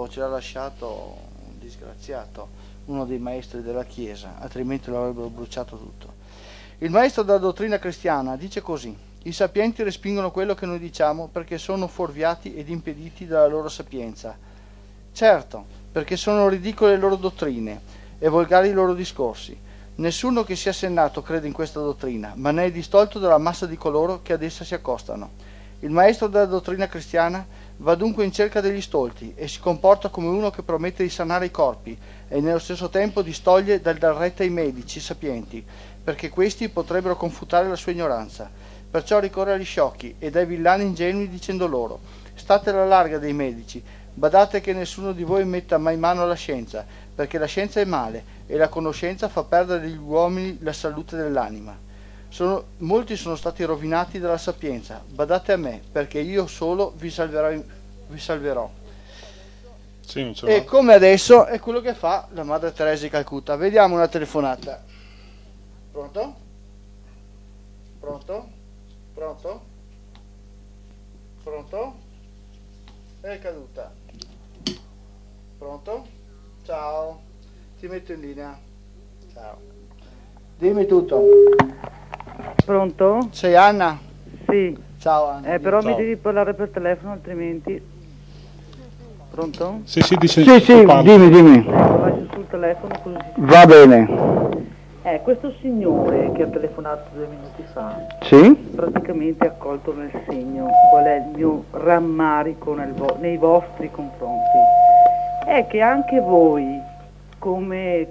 un disgraziato, uno dei maestri della Chiesa, altrimenti lo avrebbero bruciato tutto. Il maestro della dottrina cristiana dice così: i sapienti respingono quello che noi diciamo perché sono fuorviati ed impediti dalla loro sapienza. Certo, perché sono ridicole le loro dottrine e volgari i loro discorsi. Nessuno che sia sennato crede in questa dottrina, ma ne è distolto dalla massa di coloro che ad essa si accostano. Il maestro della dottrina cristiana va dunque in cerca degli stolti e si comporta come uno che promette di sanare i corpi e nello stesso tempo distoglie dal dar retta ai medici sapienti, perché questi potrebbero confutare la sua ignoranza. Perciò ricorre agli sciocchi ed ai villani ingenui dicendo loro: state alla larga dei medici, badate che nessuno di voi metta mai mano alla scienza, perché la scienza è male e la conoscenza fa perdere agli uomini la salute dell'anima. Molti sono stati rovinati dalla sapienza, badate a me, perché io solo vi salverò. Sì, E come adesso è quello che fa la Madre Teresa di Calcutta. Vediamo una telefonata. Pronto? Pronto? Pronto? Pronto? È caduta. Pronto? Ciao. Ti metto in linea. Ciao. Dimmi tutto. Pronto? Sei Anna? Sì. Ciao Anna. Però Ciao. mi devi parlare per telefono, altrimenti... Pronto? Sì, dice. Sì, dimmi. Lascio sul telefono così. Va bene. Questo signore che ha telefonato 2 minuti fa, Sì? praticamente ha colto nel segno qual è il mio rammarico nei vostri confronti. È che anche voi, come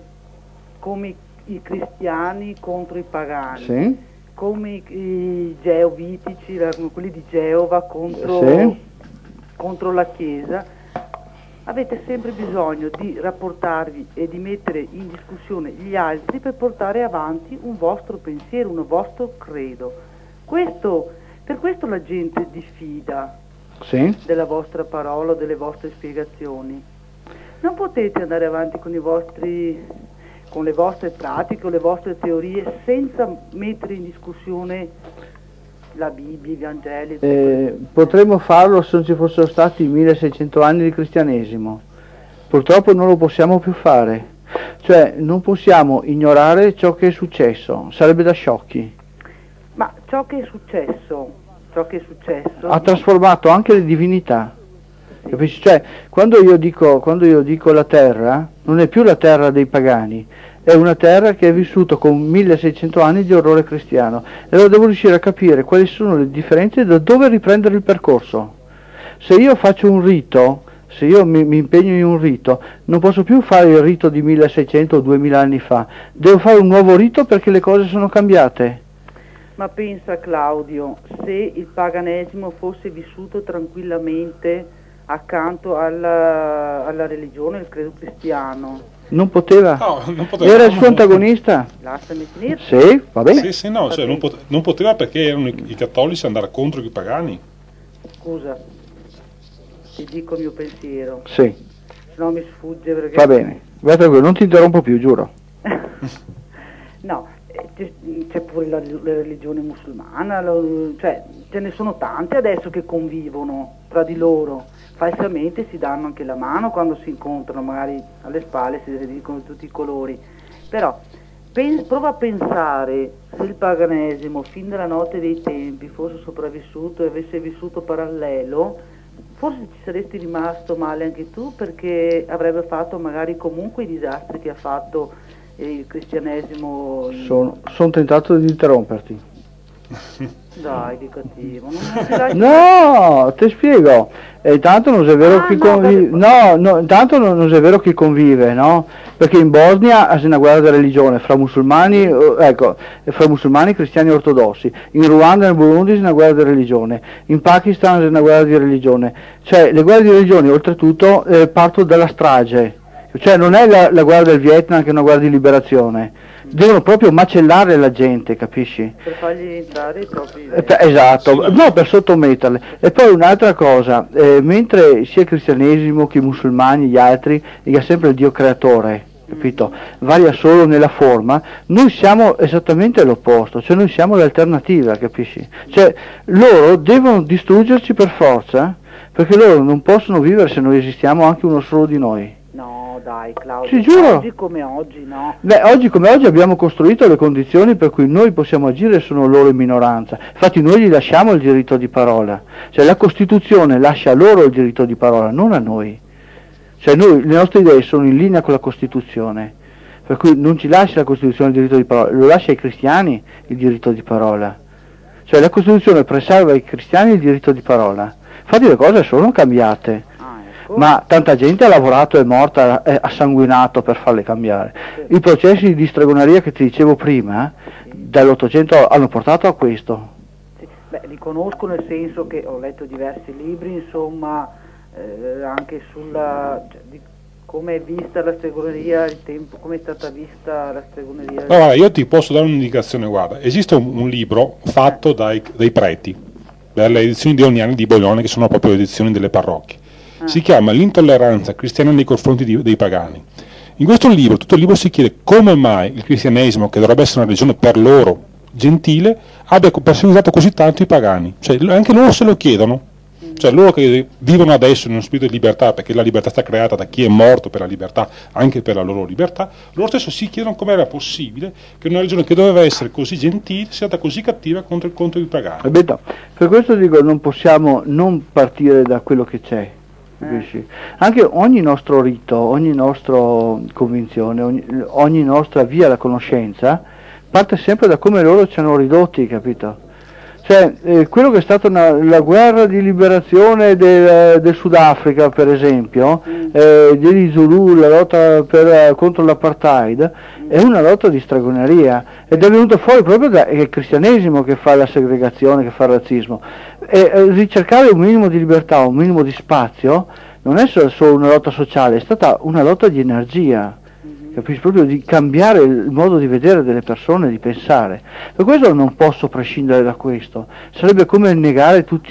i cristiani contro i pagani, Sì? come i geovitici, quelli di Geova contro la Chiesa, avete sempre bisogno di rapportarvi e di mettere in discussione gli altri per portare avanti un vostro pensiero, un vostro credo. Per questo la gente diffida della vostra parola, delle vostre spiegazioni. Non potete andare avanti con le vostre pratiche, con le vostre teorie, senza mettere in discussione la Bibbia, i Vangeli. Potremmo farlo se non ci fossero stati 1600 anni di cristianesimo. Purtroppo non lo possiamo più fare. Cioè, non possiamo ignorare ciò che è successo. Sarebbe da sciocchi. Ma ciò che è successo ha trasformato anche le divinità. Capisci? Cioè, quando io dico la terra, non è più la terra dei pagani, è una terra che è vissuta con 1600 anni di orrore cristiano, e allora devo riuscire a capire quali sono le differenze e da dove riprendere il percorso. Se io faccio un rito, se io mi impegno in un rito, non posso più fare il rito di 1600 o 2000 anni fa, devo fare un nuovo rito perché le cose sono cambiate. Ma pensa, Claudio, se il paganesimo fosse vissuto tranquillamente accanto alla religione, il credo cristiano, non poteva. No, non poteva. Era il suo antagonista? Lasciami finire. Sì, va bene. Sì, no, cioè non poteva perché erano i cattolici andare contro i pagani. Scusa, ti dico il mio pensiero. Sì. Se no mi sfugge perché... Va bene, vai tranquillo, non ti interrompo più, giuro. No, c'è pure la religione musulmana, cioè ce ne sono tante adesso che convivono tra di loro. Falsamente si danno anche la mano quando si incontrano, magari alle spalle si dicono tutti i colori, però prova a pensare se il paganesimo fin dalla notte dei tempi fosse sopravvissuto e avesse vissuto parallelo, forse ci saresti rimasto male anche tu, perché avrebbe fatto magari comunque i disastri che ha fatto il cristianesimo. Sono tentato di interromperti. Dai, che cattivo. No, ti spiego. Intanto non è vero chi convive. No, intanto non è vero chi convive, no? Perché in Bosnia c'è una guerra di religione fra musulmani, fra musulmani, cristiani e ortodossi. In Ruanda e nel Burundi c'è una guerra di religione. In Pakistan c'è una guerra di religione. Cioè, le guerre di religione, oltretutto, partono dalla strage. Cioè, non è la guerra del Vietnam che è una guerra di liberazione. Devono proprio macellare la gente, capisci? Per fargli entrare i propri... Esatto, no, per sottometterle. E poi un'altra cosa, mentre sia il cristianesimo che i musulmani, gli altri, ha sempre il Dio creatore, capito? Varia solo nella forma, noi siamo esattamente l'opposto, cioè noi siamo l'alternativa, capisci? Cioè loro devono distruggerci per forza, perché loro non possono vivere se noi esistiamo anche uno solo di noi. No, dai, Claudio, Ti giuro. oggi come oggi, no. Beh, oggi come oggi abbiamo costruito le condizioni per cui noi possiamo agire e sono loro in minoranza. Infatti noi gli lasciamo il diritto di parola. Cioè la Costituzione lascia loro il diritto di parola, non a noi. Cioè noi, le nostre idee sono in linea con la Costituzione, per cui non ci lascia la Costituzione il diritto di parola, lo lascia ai cristiani il diritto di parola. Cioè la Costituzione preserva ai cristiani il diritto di parola. Infatti le cose sono cambiate. Ma tanta gente ha lavorato, è morta, ha sanguinato per farle cambiare. I processi di stregoneria che ti dicevo prima, dall'Ottocento hanno portato a questo. Sì. Beh, li conosco nel senso che ho letto diversi libri, insomma, anche sulla... di come è vista la stregoneria, il tempo, come è stata vista la stregoneria. No, guarda, io ti posso dare un'indicazione, guarda, esiste un libro fatto dai preti, per le edizioni di ogni anno di Bologna, che sono proprio le edizioni delle parrocchie. Si chiama L'intolleranza cristiana nei confronti dei pagani. In questo libro, tutto il libro si chiede come mai il cristianesimo, che dovrebbe essere una religione per loro gentile, abbia perseguitato così tanto i pagani. Cioè, anche loro se lo chiedono. Cioè loro che vivono adesso in uno spirito di libertà, perché la libertà sta creata da chi è morto per la libertà, anche per la loro libertà, loro stesso si chiedono come era possibile che una religione che doveva essere così gentile sia stata così cattiva contro i pagani. No. Per questo dico, non possiamo non partire da quello che c'è. Capisci? Anche ogni nostro rito, ogni nostra convinzione, ogni nostra via alla conoscenza parte sempre da come loro ci hanno ridotti, capito? Cioè, quello che è stata la guerra di liberazione del Sudafrica, per esempio, degli Zulu, la lotta contro l'apartheid, è una lotta di stregoneria, ed è venuto fuori proprio è il cristianesimo che fa la segregazione, che fa il razzismo. E ricercare un minimo di libertà, un minimo di spazio, non è solo una lotta sociale, è stata una lotta di energia. Capisci? Proprio di cambiare il modo di vedere delle persone, di pensare. Per questo non posso prescindere da questo. Sarebbe come negare tutti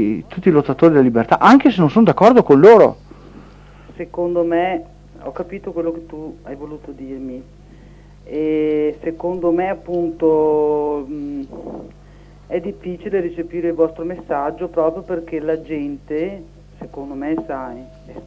i lottatori della libertà, anche se non sono d'accordo con loro. Secondo me, ho capito quello che tu hai voluto dirmi, e secondo me appunto è difficile recepire il vostro messaggio proprio perché la gente, secondo me, sai, è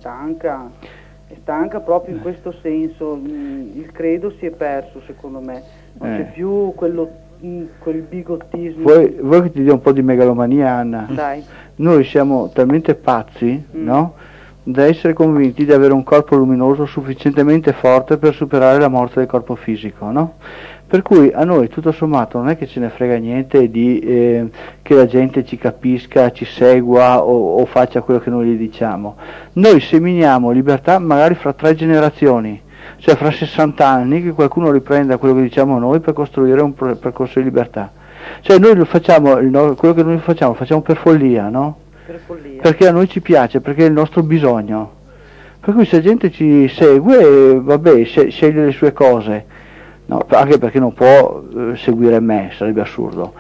stanca proprio in questo senso. Il credo si è perso, secondo me, non c'è più quel bigottismo. Vuoi che ti dia un po' di megalomania, Anna? Dai. Noi siamo talmente pazzi, no? Da essere convinti di avere un corpo luminoso sufficientemente forte per superare la morte del corpo fisico, no? Per cui a noi tutto sommato non è che ce ne frega niente di che la gente ci capisca, ci segua o faccia quello che noi gli diciamo. Noi seminiamo libertà magari fra 3 generazioni, cioè fra 60 anni, che qualcuno riprenda quello che diciamo noi per costruire un percorso di libertà. Cioè noi lo facciamo, quello che noi facciamo per follia, no? Per follia. Perché a noi ci piace, perché è il nostro bisogno. Per cui se la gente ci segue, vabbè, sceglie le sue cose. No, anche perché non può seguire me, sarebbe assurdo.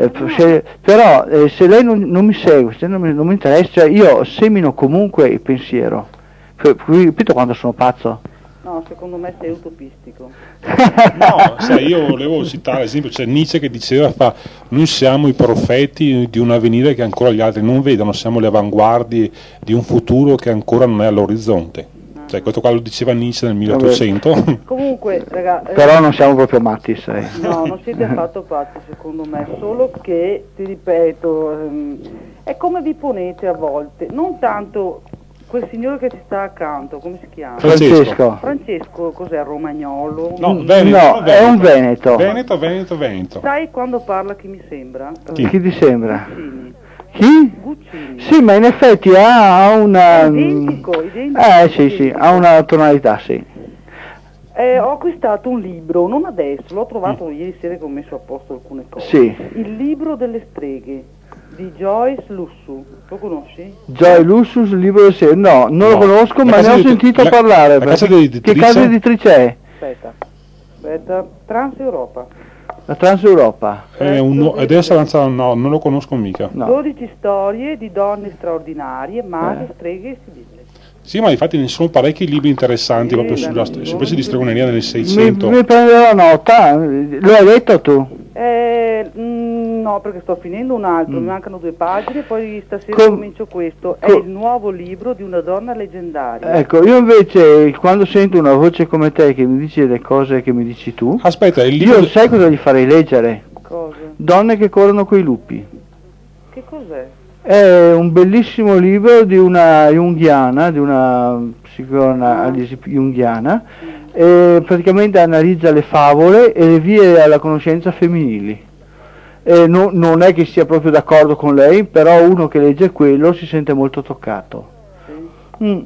Però se lei non mi segue, se non mi interessa, cioè io semino comunque il pensiero. Capito quando sono pazzo? No, secondo me sei utopistico. No, sai, io volevo citare ad esempio, c'è Nietzsche che diceva noi siamo i profeti di un avvenire che ancora gli altri non vedono, siamo le avanguardie di un futuro che ancora non è all'orizzonte. Cioè, questo qua lo diceva Nietzsche nel 1800. Comunque, ragazzi, però non siamo proprio matti, sai. No, non siete affatto pazzi, secondo me, solo che, ti ripeto, è come vi ponete a volte, non tanto quel signore che ci sta accanto, come si chiama? Francesco, cos'è, romagnolo? No, Veneto, no, è un Veneto. Veneto. Sai quando parla chi mi sembra? Chi ti sembra? Guccini. Chi? Guccini. Sì, ma in effetti ha una... Identico. Sì, ha una tonalità, sì. Ho acquistato un libro, non adesso, l'ho trovato ieri sera che ho messo a posto alcune cose. Sì. Il libro delle streghe di Joyce Lussu, lo conosci? Joyce Lussu, il libro del sé. No, non lo conosco, ma ne ho sentito parlare. Che casa editrice è? Aspetta, Transeuropa. La Transeuropa. Adesso no, non lo conosco mica. No. 12 storie di donne straordinarie, maghe, streghe e sibille. Sì, ma infatti ne sono parecchi libri interessanti proprio su questi di stregoneria del 600. Mi prenderò nota, lo hai letto tu? No, perché sto finendo un altro, mi mancano 2 pagine, poi stasera comincio questo. È il nuovo libro di una donna leggendaria. Ecco, io invece quando sento una voce come te che mi dice le cose che mi dici tu, aspetta, il libro... io sai cosa gli farei leggere? Cosa? Donne che corrono coi lupi. Che cos'è? È un bellissimo libro di una junghiana, di una psicoanalisi junghiana, e praticamente analizza le favole e le vie alla conoscenza femminili. Non è che sia proprio d'accordo con lei, però uno che legge quello si sente molto toccato. Sì.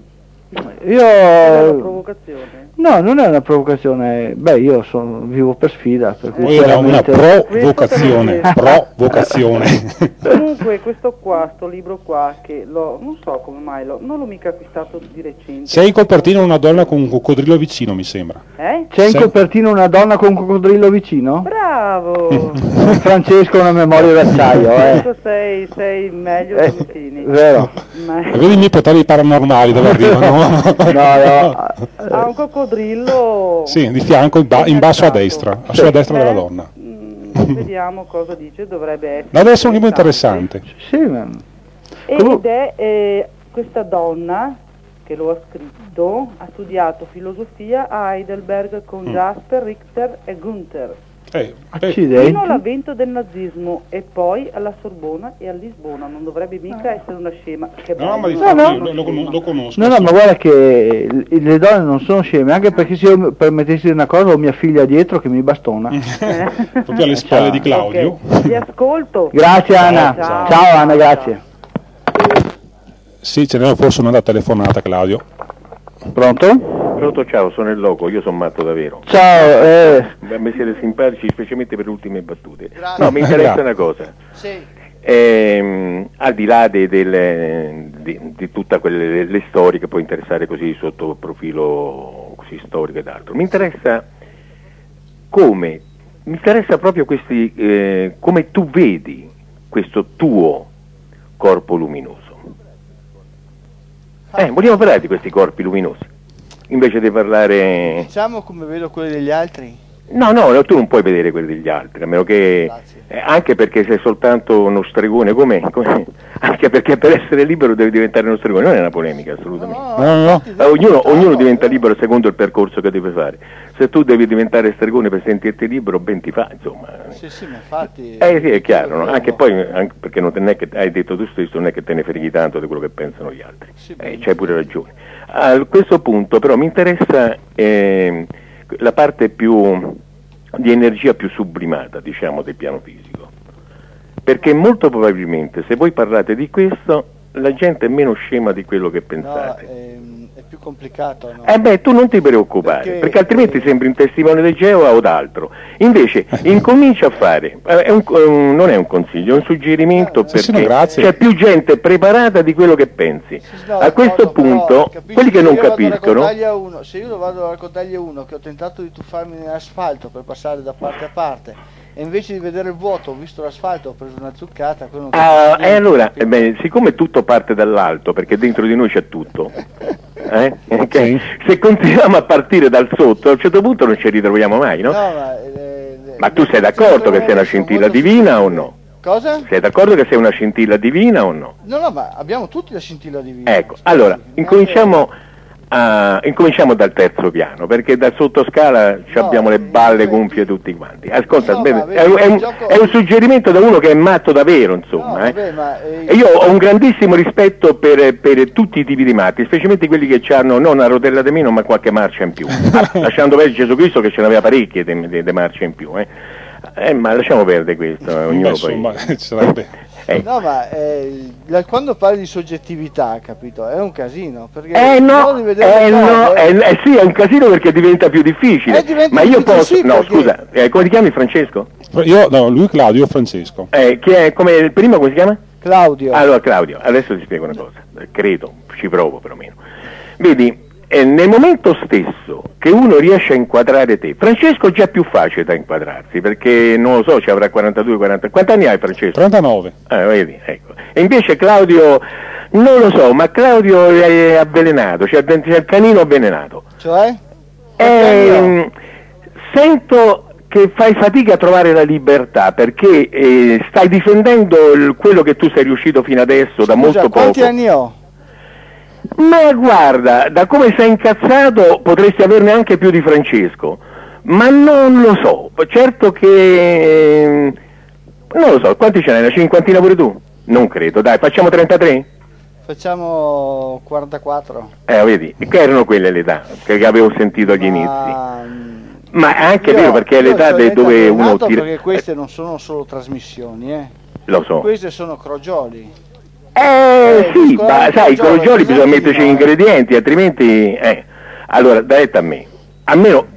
È una provocazione? No, non è una provocazione. Beh, io vivo per sfida, per cui una provocazione. Comunque questo libro qua, che non so come mai, non l'ho mica acquistato di recente. C'è in copertina una donna con un coccodrillo vicino, mi sembra. C'è in copertina una donna con un coccodrillo vicino? Bravo! Francesco ha una memoria d'acciaio, sei meglio di Fini. Vero. Vedi i miei poteri paranormali dove arrivano? No. Ha un coccodrillo. Sì, di fianco, in basso a destra, sulla destra della donna. Vediamo cosa dice, dovrebbe essere. Ma deve essere un libro interessante. Sì, ma... Ed è questa donna che lo ha scritto, ha studiato filosofia a Heidelberg con Jasper, Richter e Gunther. Fino all'avvento del nazismo e poi alla Sorbona e a Lisbona. Non dovrebbe mica essere una scema. Lo conosco. No, ma guarda che le donne non sono sceme, anche perché se io permettessi una cosa ho mia figlia dietro che mi bastona. Proprio alle spalle di Claudio. Okay. Ti ascolto. Grazie Anna. Ciao Anna, grazie. Sì, ce n'era forse una da telefonata, Claudio. Pronto? Pronto, ciao, sono il Loco, io sono matto davvero. Ciao. Mi siete simpatici, specialmente per le ultime battute. Grazie. No, mi interessa una cosa. Sì. Al di là di tutte le storie che può interessare così sotto profilo così storico ed altro, mi interessa proprio questi, come tu vedi questo tuo corpo luminoso. Vogliamo parlare di questi corpi luminosi invece di parlare. Diciamo come vedo quelli degli altri. No, tu non puoi vedere quelli degli altri, a meno che anche perché sei soltanto uno stregone, come anche perché per essere libero devi diventare uno stregone, non è una polemica assolutamente. No. Ognuno diventa libero secondo il percorso che deve fare. Se tu devi diventare stregone per sentirti libero, ben ti fa, insomma. Sì, ma infatti. Sì, è chiaro, no? Anche perché non è che hai detto tu stesso, non è che te ne freghi tanto di quello che pensano gli altri. C'hai pure ragione. A questo punto però mi interessa la parte più di energia più sublimata, diciamo, del piano fisico, perché molto probabilmente se voi parlate di questo la gente è meno scema di quello che pensate. No, è più complicato, no? Tu non ti preoccupare, perché altrimenti sembri un testimone di Geova o d'altro. Invece incomincia a fare, non è un consiglio, è un suggerimento, perché c'è più gente preparata di quello che pensi. A questo punto, quelli che non capiscono. Se io vado a raccontargli a uno che ho tentato di tuffarmi nell'asfalto per passare da parte a parte, e invece di vedere il vuoto ho visto l'asfalto, ho preso una zuccata, quello non e allora, siccome tutto parte dall'alto, perché dentro di noi c'è tutto, okay? Se continuiamo a partire dal sotto, a un certo punto non ci ritroviamo mai, no? Ma tu sei d'accordo che sei una scintilla divina o no? Cosa? Sei d'accordo che sei una scintilla divina o no? No, ma abbiamo tutti la scintilla divina. Ecco, allora, incominciamo dal terzo piano, perché dal sottoscala abbiamo le balle gonfie tutti quanti. Ascolta, è un suggerimento da uno che è matto davvero, insomma. E io ho un grandissimo rispetto per tutti i tipi di matti, specialmente quelli che hanno non una rotella di meno ma qualche marcia in più, lasciando perdere Gesù Cristo che ce n'aveva parecchie di marce in più, ma lasciamo perdere questo, ognuno poi. No, ma quando parli di soggettività, capito? È un casino, perché sì, è un casino perché diventa più difficile. Ma io posso. No, scusa, come ti chiami, Francesco? Lui Claudio, Francesco. Come il primo, come si chiama? Claudio. Allora, Claudio, adesso ti spiego una cosa, credo, ci provo perlomeno. Vedi, nel momento stesso che uno riesce a inquadrare te, Francesco è già più facile da inquadrarsi, perché non lo so, ci avrà 42, 40, quanti anni hai, Francesco? 39. Vedi, ecco. E invece Claudio, non lo so, ma Claudio è avvelenato, c'è il canino avvelenato. Cioè? Sento che fai fatica a trovare la libertà, perché stai difendendo quello che tu sei riuscito fino adesso. Da molto poco. Quanti anni ho? Ma guarda, da come sei incazzato potresti averne anche più di Francesco, ma non lo so, certo che... non lo so, quanti ce n'hai, una cinquantina pure tu? Non credo, dai, facciamo 33? Facciamo 44. Vedi, che erano quelle le età che avevo sentito agli inizi. Ma è anche vero, perché è l'età dove uno tira... Perché queste non sono solo trasmissioni, Lo so. Queste sono crogioli. Sì, ma sai, i crogioli bisogna metterci gli ingredienti, altrimenti... Allora, detta a me, almeno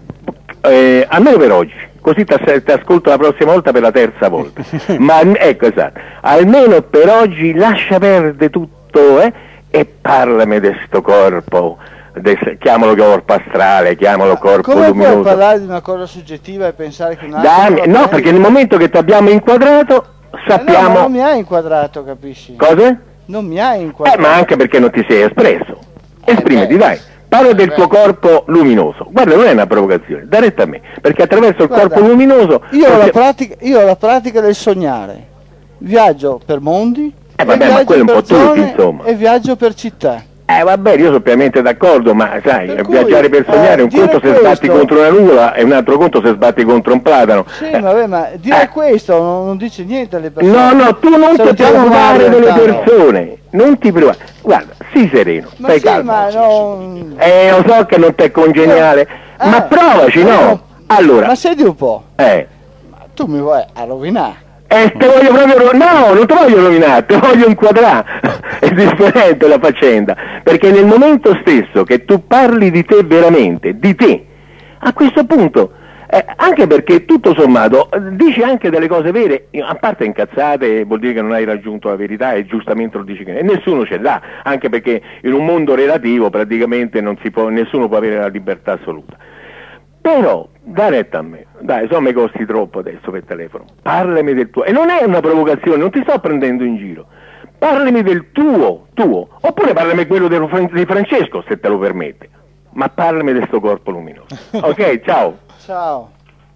per oggi, così ti ascolto la prossima volta per la terza volta. Ma ecco, esatto, almeno per oggi lascia perdere tutto, e parlami di sto corpo. Chiamalo corpo astrale, chiamalo corpo luminoso. Come puoi parlare di una cosa soggettiva e pensare che no, perché nel momento che ti abbiamo inquadrato sappiamo... no, non mi hai inquadrato, capisci? Cosa? Non mi hai inquadrato. Ma anche perché non ti sei espresso. Esprimiti, dai. Parla del tuo corpo luminoso. Guarda, non è una provocazione, da retta a me, perché attraverso il corpo luminoso... Io ho la pratica del sognare. Viaggio per mondi, vabbè, ma quello è un po' tutti, insomma. E viaggio per città. Vabbè, io sono pienamente d'accordo, ma sai, viaggiare per sognare, un conto se sbatti contro una nuvola e un altro conto se sbatti contro un platano. Sì, vabbè, ma dire questo non dice niente alle persone. No, tu non ti preoccupare delle persone, non ti preoccupare. Guarda, sii sereno, stai calmo. Ma non... lo so che non ti è congeniale, ma provaci, no? Allora. Ma senti un po'. Ma tu mi vuoi rovinare. Te voglio proprio... No, non ti voglio rovinare, te voglio inquadrare. È differente la faccenda, perché nel momento stesso che tu parli di te veramente, di te, a questo punto, anche perché tutto sommato dici anche delle cose vere, a parte incazzate vuol dire che non hai raggiunto la verità e giustamente lo dici e nessuno ce l'ha, anche perché in un mondo relativo praticamente nessuno può avere la libertà assoluta. Però, dai retta a me, dai, mi costi troppo adesso per telefono, parlami del tuo, e non è una provocazione, non ti sto prendendo in giro, parlami del tuo, oppure parlami quello di Francesco, se te lo permette, ma parlami del sto corpo luminoso, ok, ciao. Ciao.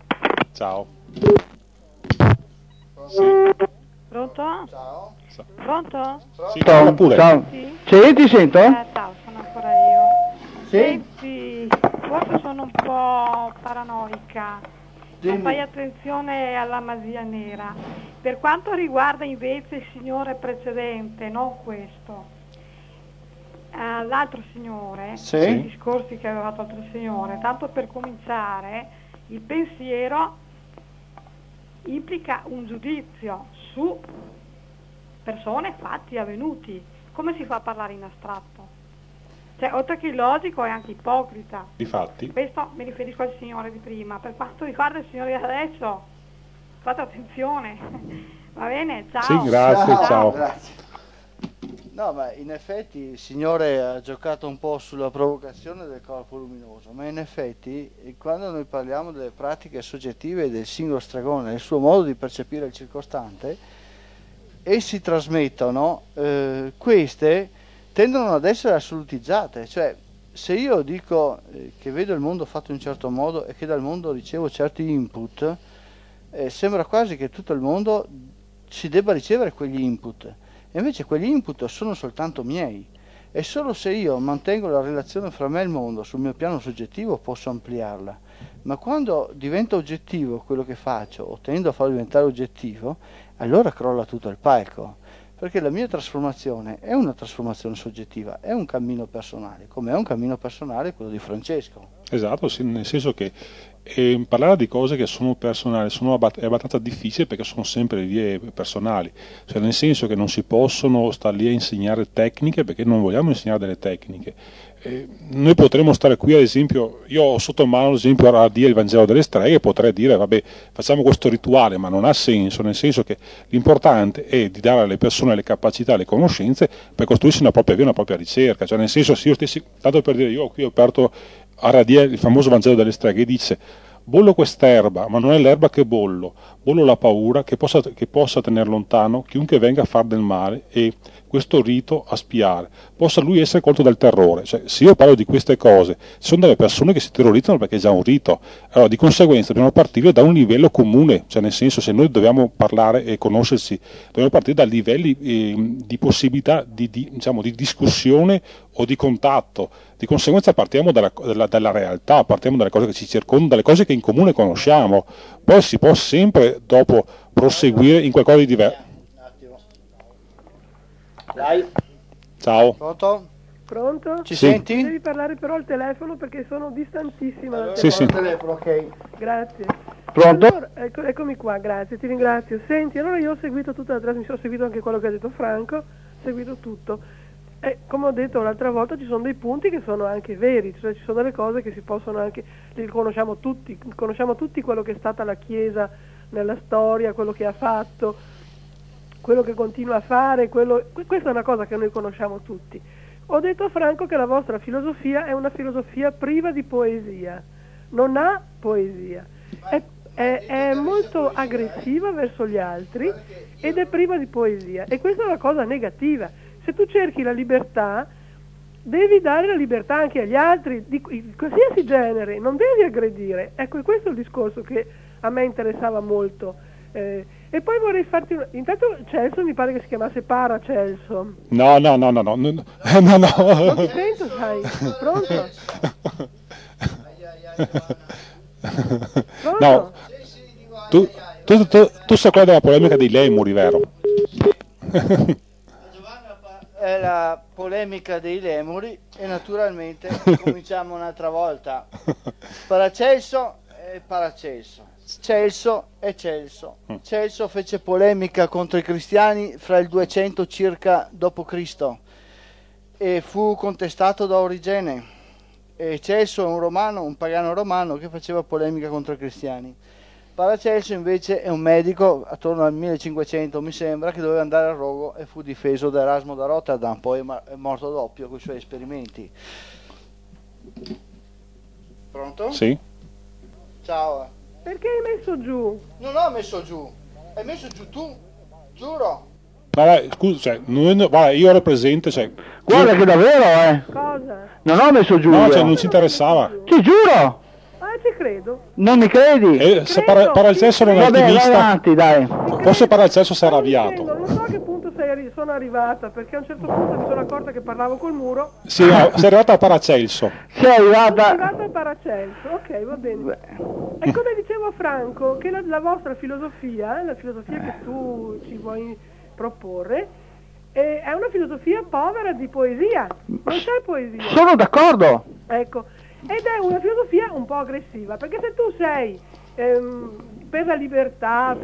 Pronto? Ciao. Pronto? Sì, pure. Ciao. Sì, ti sento? Ciao, sono ancora io. Sì? Senti, forse sono un po' paranoica, non fai attenzione alla magia nera. Per quanto riguarda invece il signore precedente, non questo, l'altro signore, i discorsi che aveva fatto l'altro signore, tanto per cominciare, il pensiero implica un giudizio su persone, fatti, avvenuti. Come si fa a parlare in astratto? Cioè, oltre che illogico è anche ipocrita. Difatti. Questo mi riferisco al signore di prima. Per quanto riguarda il signore di adesso, fate attenzione. Va bene? Ciao. Sì, grazie, ciao. Grazie. No, ma in effetti il signore ha giocato un po' sulla provocazione del corpo luminoso, ma in effetti quando noi parliamo delle pratiche soggettive del singolo stregone, del suo modo di percepire il circostante, essi trasmettono, queste tendono ad essere assolutizzate, cioè se io dico che vedo il mondo fatto in un certo modo e che dal mondo ricevo certi input, sembra quasi che tutto il mondo si debba ricevere quegli input, e invece quegli input sono soltanto miei, e solo se io mantengo la relazione fra me e il mondo sul mio piano soggettivo posso ampliarla, ma quando diventa oggettivo quello che faccio, o tendo a farlo diventare oggettivo, allora crolla tutto il palco, perché la mia trasformazione è una trasformazione soggettiva, è un cammino personale, come è un cammino personale quello di Francesco. Esatto, sì, nel senso che parlare di cose che sono personali è abbastanza difficile, perché sono sempre vie personali, cioè nel senso che non si possono stare lì a insegnare tecniche, perché non vogliamo insegnare delle tecniche. Noi potremmo stare qui, ad esempio, io ho sotto mano ad esempio a dire il Vangelo delle streghe, potrei dire vabbè, facciamo questo rituale, ma non ha senso, nel senso che l'importante è di dare alle persone le capacità, le conoscenze per costruirsi una propria via, una propria ricerca, cioè nel senso, se io stessi, tanto per dire, io qui ho aperto a Radie il famoso Vangelo delle streghe, dice Bollo quest'erba, ma non è l'erba che bollo la paura che possa tenere lontano chiunque venga a far del male e questo rito a spiare, possa lui essere colto dal terrore. Cioè, se io parlo di queste cose, ci sono delle persone che si terrorizzano perché è già un rito, allora di conseguenza dobbiamo partire da un livello comune, cioè nel senso, se noi dobbiamo parlare e conoscersi, dobbiamo partire da livelli di possibilità di discussione o di contatto. Di conseguenza partiamo dalla realtà, partiamo dalle cose che ci circondano, dalle cose che in comune conosciamo, poi si può sempre dopo proseguire in qualcosa di diverso. Dai. Ciao. Pronto? Pronto? Ci senti? Devi parlare però al telefono perché sono distantissima dal Sì, sì. telefono, ok. Grazie. Pronto? Allora, eccomi qua, grazie, ti ringrazio. Senti, allora io ho seguito tutta la trasmissione, ho seguito anche quello che ha detto Franco, ho seguito tutto. E come ho detto l'altra volta, ci sono dei punti che sono anche veri, cioè ci sono delle cose che si possono anche, li conosciamo tutti quello che è stata la Chiesa nella storia, quello che ha fatto, quello che continua a fare, questa è una cosa che noi conosciamo tutti. Ho detto a Franco che la vostra filosofia è una filosofia priva di poesia, non ha poesia, è molto aggressiva verso gli altri ed è priva di poesia, e questa è una cosa negativa. Se tu cerchi la libertà, devi dare la libertà anche agli altri, di qualsiasi genere, non devi aggredire. Ecco, questo è il discorso che a me interessava molto. E poi vorrei farti intanto Celso mi pare che si chiamasse Paracelso. No. Non ti sento, sai. Pronto? Pronto? No. Tu sai quella della polemica dei lemuri, vero? È la polemica dei lemuri e naturalmente cominciamo un'altra volta. Paracelso è Paracelso, Celso è Celso. Celso fece polemica contro i cristiani fra il 200 circa d.C. e fu contestato da Origene. E Celso è un romano, un pagano romano che faceva polemica contro i cristiani. Paracelso invece è un medico attorno al 1500 mi sembra, che doveva andare a rogo e fu difeso da Erasmo da Rotterdam, poi è morto doppio con i suoi esperimenti. Pronto? Sì. Ciao. Perché hai messo giù? Non ho messo giù, hai messo giù tu, giuro. Vabbè, scusa, io ero presente, Guarda che davvero, Cosa? non ho messo giù. No, non ci interessava. Ti giuro. Ci credo. Non mi credi? Se Paracelso era un attivista, vai avanti, dai. Forse Paracelso si era avviato. Non so a che punto sono arrivata, perché a un certo punto mi sono accorta che parlavo col muro. Sei arrivata a Paracelso. Sei arrivata a Paracelso, ok, va bene. E come dicevo a Franco, che la vostra filosofia, la filosofia che tu ci vuoi proporre, è una filosofia povera di poesia, non c'è poesia. Sono d'accordo. Ecco, ed è una filosofia un po' aggressiva, perché se tu sei per la libertà,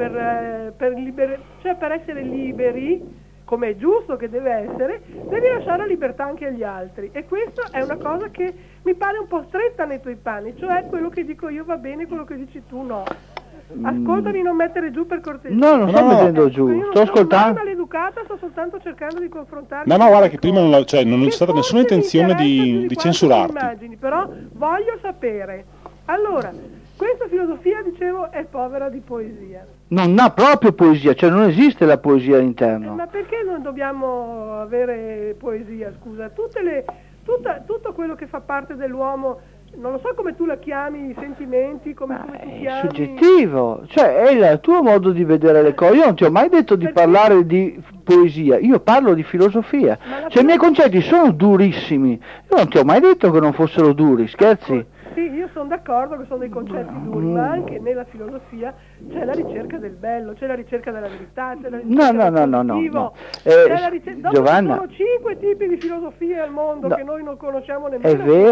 per essere liberi, come è giusto che deve essere, devi lasciare la libertà anche agli altri, e questa è una cosa che mi pare un po' stretta nei tuoi panni, cioè quello che dico io va bene, quello che dici tu no. Ascoltami, non mettere giù per cortesia. No, non sto mettendo giù, sto ascoltando. Sono maleducata, sto soltanto cercando di confrontarmi. No, guarda che prima non c'è stata nessuna intenzione di censurarti. Immagini, però voglio sapere. Allora, questa filosofia, dicevo, è povera di poesia. Non ha proprio poesia, cioè non esiste la poesia all'interno. Ma perché non dobbiamo avere poesia, scusa? Tutto quello che fa parte dell'uomo, non lo so come tu la chiami, i sentimenti, come tu chiami. È soggettivo, cioè è il tuo modo di vedere le cose. Io non ti ho mai detto di parlare di poesia, io parlo di filosofia. Cioè i miei concetti sono durissimi, io non ti ho mai detto che non fossero duri, scherzi? Sì, io sono d'accordo che sono dei concetti duri, ma anche nella filosofia c'è la ricerca del bello, c'è la ricerca della verità, c'è la ricerca del positivo, c'è la ricerca... Giovanna, ci sono 5 tipi di filosofie al mondo che noi non conosciamo nemmeno.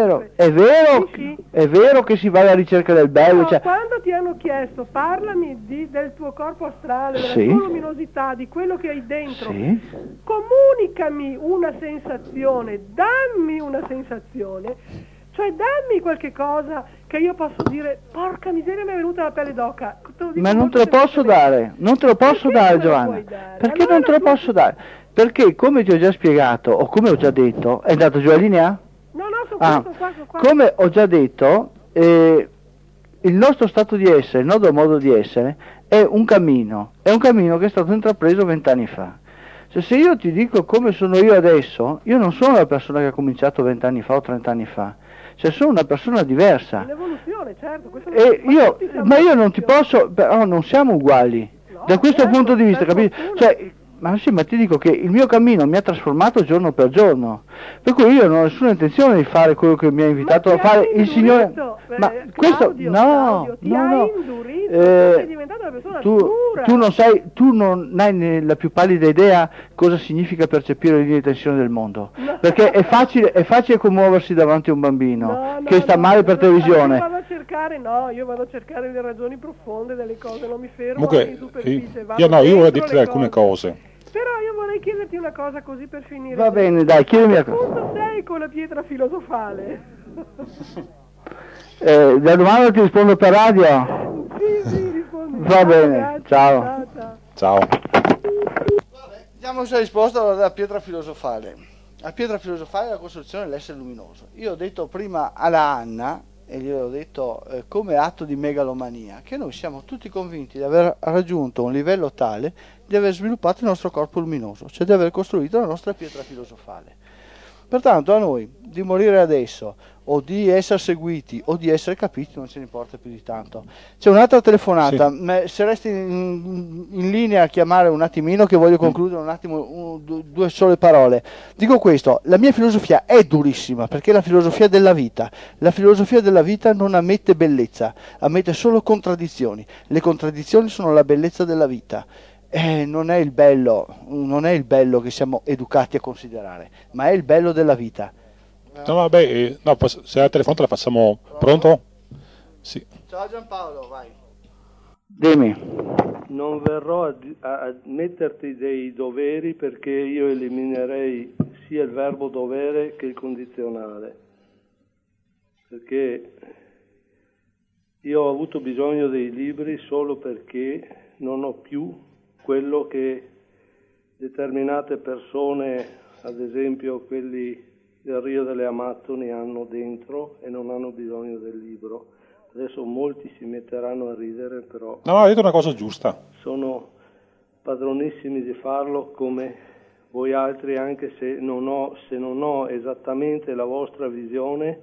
È vero che si va alla ricerca del bello. No, quando ti hanno chiesto parlami del tuo corpo astrale, della tua luminosità, di quello che hai dentro, comunicami una sensazione, dammi una sensazione. Cioè dammi qualche cosa che io posso dire, porca miseria mi è venuta la pelle d'oca. Ma non te lo posso dare, non te lo posso dare, Giovanna. Perché non te lo posso dare? Perché come ti ho già spiegato, o come ho già detto, è andato giù la linea? No, sono qua. Come ho già detto, il il nostro stato di essere, il nostro modo di essere è un cammino che è stato intrapreso 20 anni fa. Cioè, se io ti dico come sono io adesso, io non sono la persona che ha cominciato 20 anni fa o 30 anni fa, cioè sono una persona diversa. Un'evoluzione, certo. Ma io non ti posso, però non siamo uguali, no, da questo certo, punto di vista, capito? Cioè, ma sì, ma ti dico che il mio cammino mi ha trasformato giorno per giorno, per cui io non ho nessuna intenzione di fare quello che mi ha invitato a fare il Signore. Ma questo no, sei diventato una persona dura. Tu non hai la più pallida idea cosa significa percepire le linee di tensione del mondo, perché è facile commuoversi davanti a un bambino che sta male per televisione. Io vado a cercare le ragioni profonde delle cose, non mi fermo comunque, in superficie. Io volevo dirti alcune cose. Però io vorrei chiederti una cosa così per finire. Va bene, dai, chiedimi una cosa. A che punto sei con la pietra filosofale? La domanda ti rispondo per radio? Sì, rispondi. Va bene, grazie, ciao. Vabbè, diamo questa risposta della pietra filosofale. La pietra filosofale è la costruzione dell'essere luminoso. Io ho detto prima alla Anna, e gli ho detto come atto di megalomania, che noi siamo tutti convinti di aver raggiunto un livello tale di aver sviluppato il nostro corpo luminoso, cioè di aver costruito la nostra pietra filosofale. Pertanto a noi di morire adesso o di essere seguiti o di essere capiti non ce ne importa più di tanto. C'è un'altra telefonata, sì. Se resti in linea a chiamare un attimino, che voglio concludere un attimo, due sole parole. Dico questo, la mia filosofia è durissima perché è la filosofia della vita. La filosofia della vita non ammette bellezza, ammette solo contraddizioni. Le contraddizioni sono la bellezza della vita. Non è il bello che siamo educati a considerare, ma è il bello della vita. No, vabbè, se la telefonata la facciamo. Pronto? Sì. Ciao Giampaolo, vai. Dimmi. Non verrò a metterti dei doveri, perché io eliminerei sia il verbo dovere che il condizionale, perché io ho avuto bisogno dei libri solo perché non ho più quello che determinate persone, ad esempio quelli del Rio delle Amazzoni, hanno dentro e non hanno bisogno del libro. Adesso molti si metteranno a ridere, però no, hai detto una cosa giusta. Sono padronissimi di farlo come voi altri, anche se non ho esattamente la vostra visione.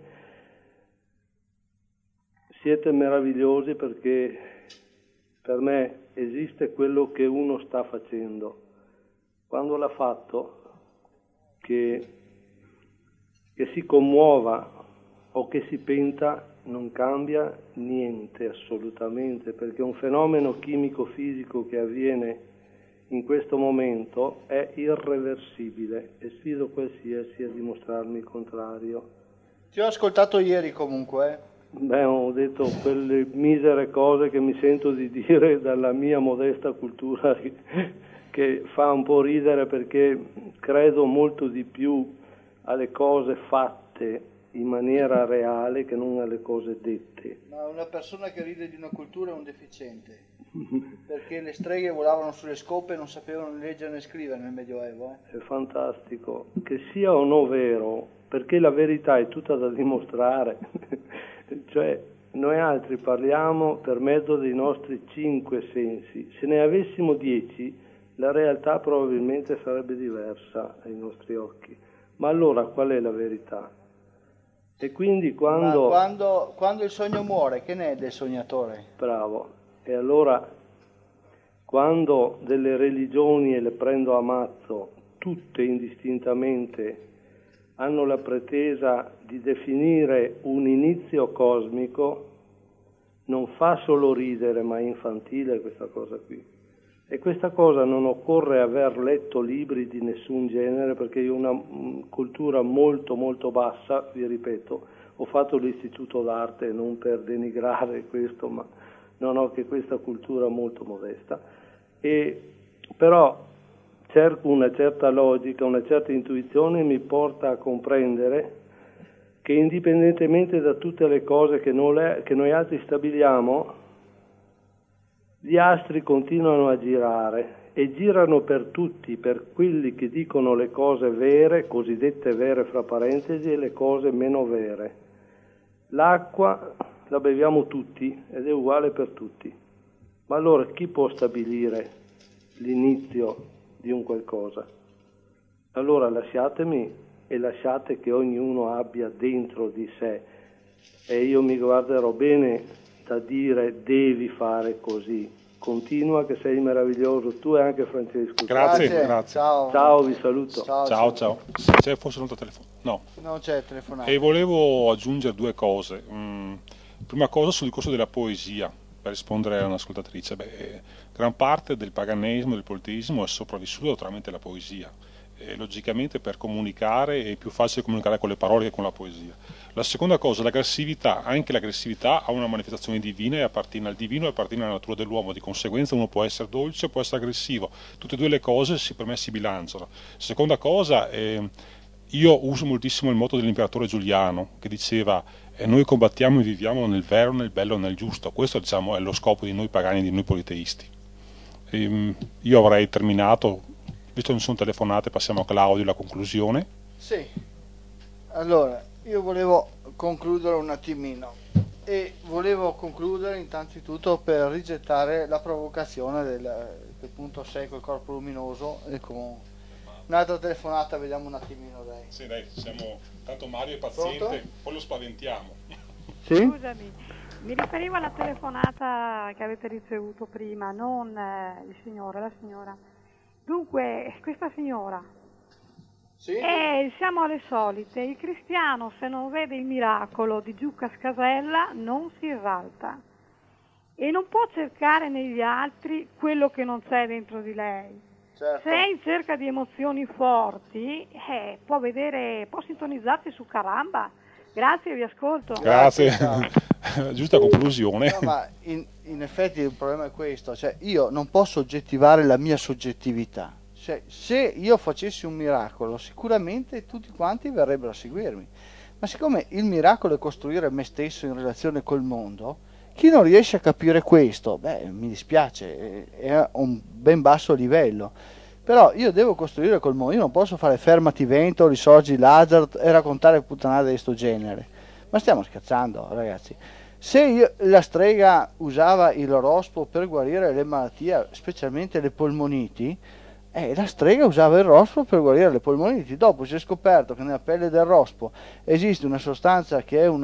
Siete meravigliosi, perché per me esiste quello che uno sta facendo. Quando l'ha fatto, che si commuova o che si penta, non cambia niente assolutamente, perché un fenomeno chimico-fisico che avviene in questo momento è irreversibile e sfido qualsiasi a dimostrarmi il contrario. Ti ho ascoltato ieri comunque. Ho detto quelle misere cose che mi sento di dire dalla mia modesta cultura, che fa un po' ridere, perché credo molto di più alle cose fatte in maniera reale che non alle cose dette. Ma una persona che ride di una cultura è un deficiente, perché le streghe volavano sulle scope e non sapevano leggere né scrivere nel Medioevo. È fantastico, che sia o no vero, perché la verità è tutta da dimostrare. Cioè, noi altri parliamo per mezzo dei nostri 5 sensi. Se ne avessimo 10, la realtà probabilmente sarebbe diversa ai nostri occhi. Ma allora qual è la verità? E quindi quando il sogno muore, che ne è del sognatore? Bravo. E allora, quando delle religioni, e le prendo a mazzo, tutte indistintamente, hanno la pretesa di definire un inizio cosmico, non fa solo ridere, ma è infantile questa cosa qui. E questa cosa non occorre aver letto libri di nessun genere, perché io ho una cultura molto molto bassa, vi ripeto, ho fatto l'istituto d'arte, non per denigrare questo, ma non ho che questa cultura molto modesta, però cerco una certa logica, una certa intuizione mi porta a comprendere che indipendentemente da tutte le cose che noi altri stabiliamo, gli astri continuano a girare e girano per tutti, per quelli che dicono le cose vere, cosiddette vere fra parentesi, e le cose meno vere. L'acqua la beviamo tutti ed è uguale per tutti. Ma allora chi può stabilire l'inizio di un qualcosa? Allora lasciatemi e lasciate che ognuno abbia dentro di sé, e io mi guarderò bene da dire devi fare così. Continua che sei meraviglioso, tu e anche Francesco. Grazie. Ciao, vi saluto. Ciao. C'è forse un altro telefono? No. Non c'è telefonato. E volevo aggiungere due cose. Prima cosa sul discorso della poesia, per rispondere a un'ascoltatrice. Gran parte del paganesimo e del politeismo è sopravvissuto tramite la poesia. Logicamente per comunicare è più facile comunicare con le parole che con la poesia. La seconda cosa, l'aggressività, anche l'aggressività ha una manifestazione divina e appartiene al divino e appartiene alla natura dell'uomo, di conseguenza uno può essere dolce, può essere aggressivo, tutte e due le cose per me si bilanciano. Seconda cosa, io uso moltissimo il motto dell'imperatore Giuliano che diceva noi combattiamo e viviamo nel vero, nel bello e nel giusto. Questo è lo scopo di noi pagani e di noi politeisti. Io avrei terminato, visto che non sono telefonate, passiamo a Claudio la conclusione. Sì, allora io volevo concludere un attimino e volevo concludere innanzitutto per rigettare la provocazione del punto 6 col corpo luminoso e con un'altra telefonata. Vediamo un attimino dai. Sì dai, tanto Mario è paziente. Pronto? Poi lo spaventiamo. Sì? Scusami, mi riferivo alla telefonata che avete ricevuto prima, non il signore, la signora. Dunque, questa signora, sì? Siamo alle solite, il cristiano se non vede il miracolo di Giucca Scasella non si esalta e non può cercare negli altri quello che non c'è dentro di lei. Certo. Se è in cerca di emozioni forti, può sintonizzarsi su Caramba. Grazie, vi ascolto. Grazie. Giusta conclusione. No, ma in effetti il problema è questo, cioè io non posso oggettivare la mia soggettività, cioè se io facessi un miracolo sicuramente tutti quanti verrebbero a seguirmi, ma siccome il miracolo è costruire me stesso in relazione col mondo, chi non riesce a capire questo, mi dispiace, è a un ben basso livello. Però io devo costruire col mondo, io non posso fare fermati vento, risorgi Lazzaro e raccontare puttanate di sto genere. Ma stiamo scherzando, ragazzi. Se la strega usava il rospo per guarire le malattie, specialmente le polmoniti, la strega usava il rospo per guarire le polmoniti. Dopo si è scoperto che nella pelle del rospo esiste una sostanza che è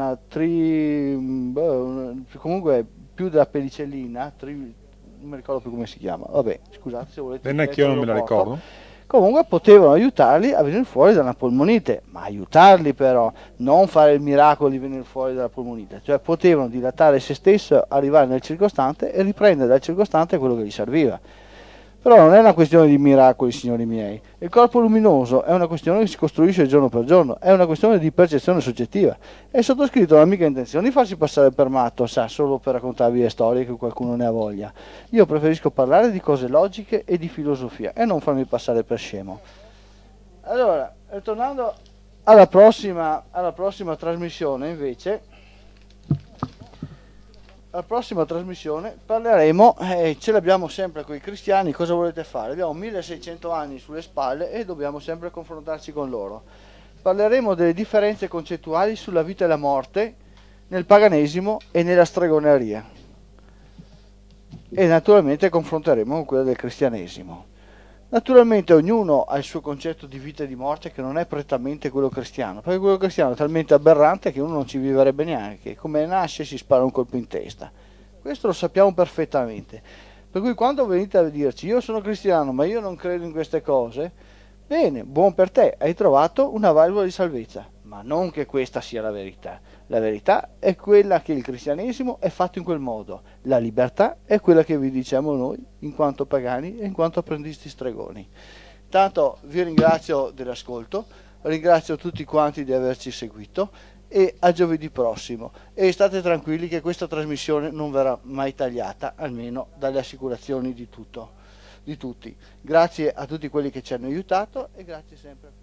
comunque più della penicillina, non mi ricordo più come si chiama, vabbè, scusate se volete. Neanche io non me la ricordo. Comunque potevano aiutarli a venire fuori da una polmonite, ma aiutarli però, non fare il miracolo di venire fuori dalla polmonite, cioè potevano dilatare se stesso, arrivare nel circostante e riprendere dal circostante quello che gli serviva. Però non è una questione di miracoli, signori miei. Il corpo luminoso è una questione che si costruisce giorno per giorno, è una questione di percezione soggettiva. E il sottoscritto non ha mica intenzione di farsi passare per matto, solo per raccontarvi le storie che qualcuno ne ha voglia. Io preferisco parlare di cose logiche e di filosofia e non farmi passare per scemo. Allora, tornando alla prossima trasmissione invece... La prossima trasmissione parleremo, ce l'abbiamo sempre con i cristiani, cosa volete fare? Abbiamo 1600 anni sulle spalle e dobbiamo sempre confrontarci con loro. Parleremo delle differenze concettuali sulla vita e la morte nel paganesimo e nella stregoneria. E naturalmente confronteremo con quella del cristianesimo. Naturalmente ognuno ha il suo concetto di vita e di morte che non è prettamente quello cristiano, perché quello cristiano è talmente aberrante che uno non ci vivrebbe neanche, come nasce si spara un colpo in testa. Questo lo sappiamo perfettamente. Per cui quando venite a dirci io sono cristiano ma io non credo in queste cose, bene, buon per te, hai trovato una valvola di salvezza, ma non che questa sia la verità. La verità è quella che il cristianesimo è fatto in quel modo, la libertà è quella che vi diciamo noi in quanto pagani e in quanto apprendisti stregoni. Tanto vi ringrazio dell'ascolto, ringrazio tutti quanti di averci seguito e a giovedì prossimo, e state tranquilli che questa trasmissione non verrà mai tagliata, almeno dalle assicurazioni di tutti. Grazie a tutti quelli che ci hanno aiutato e grazie sempre a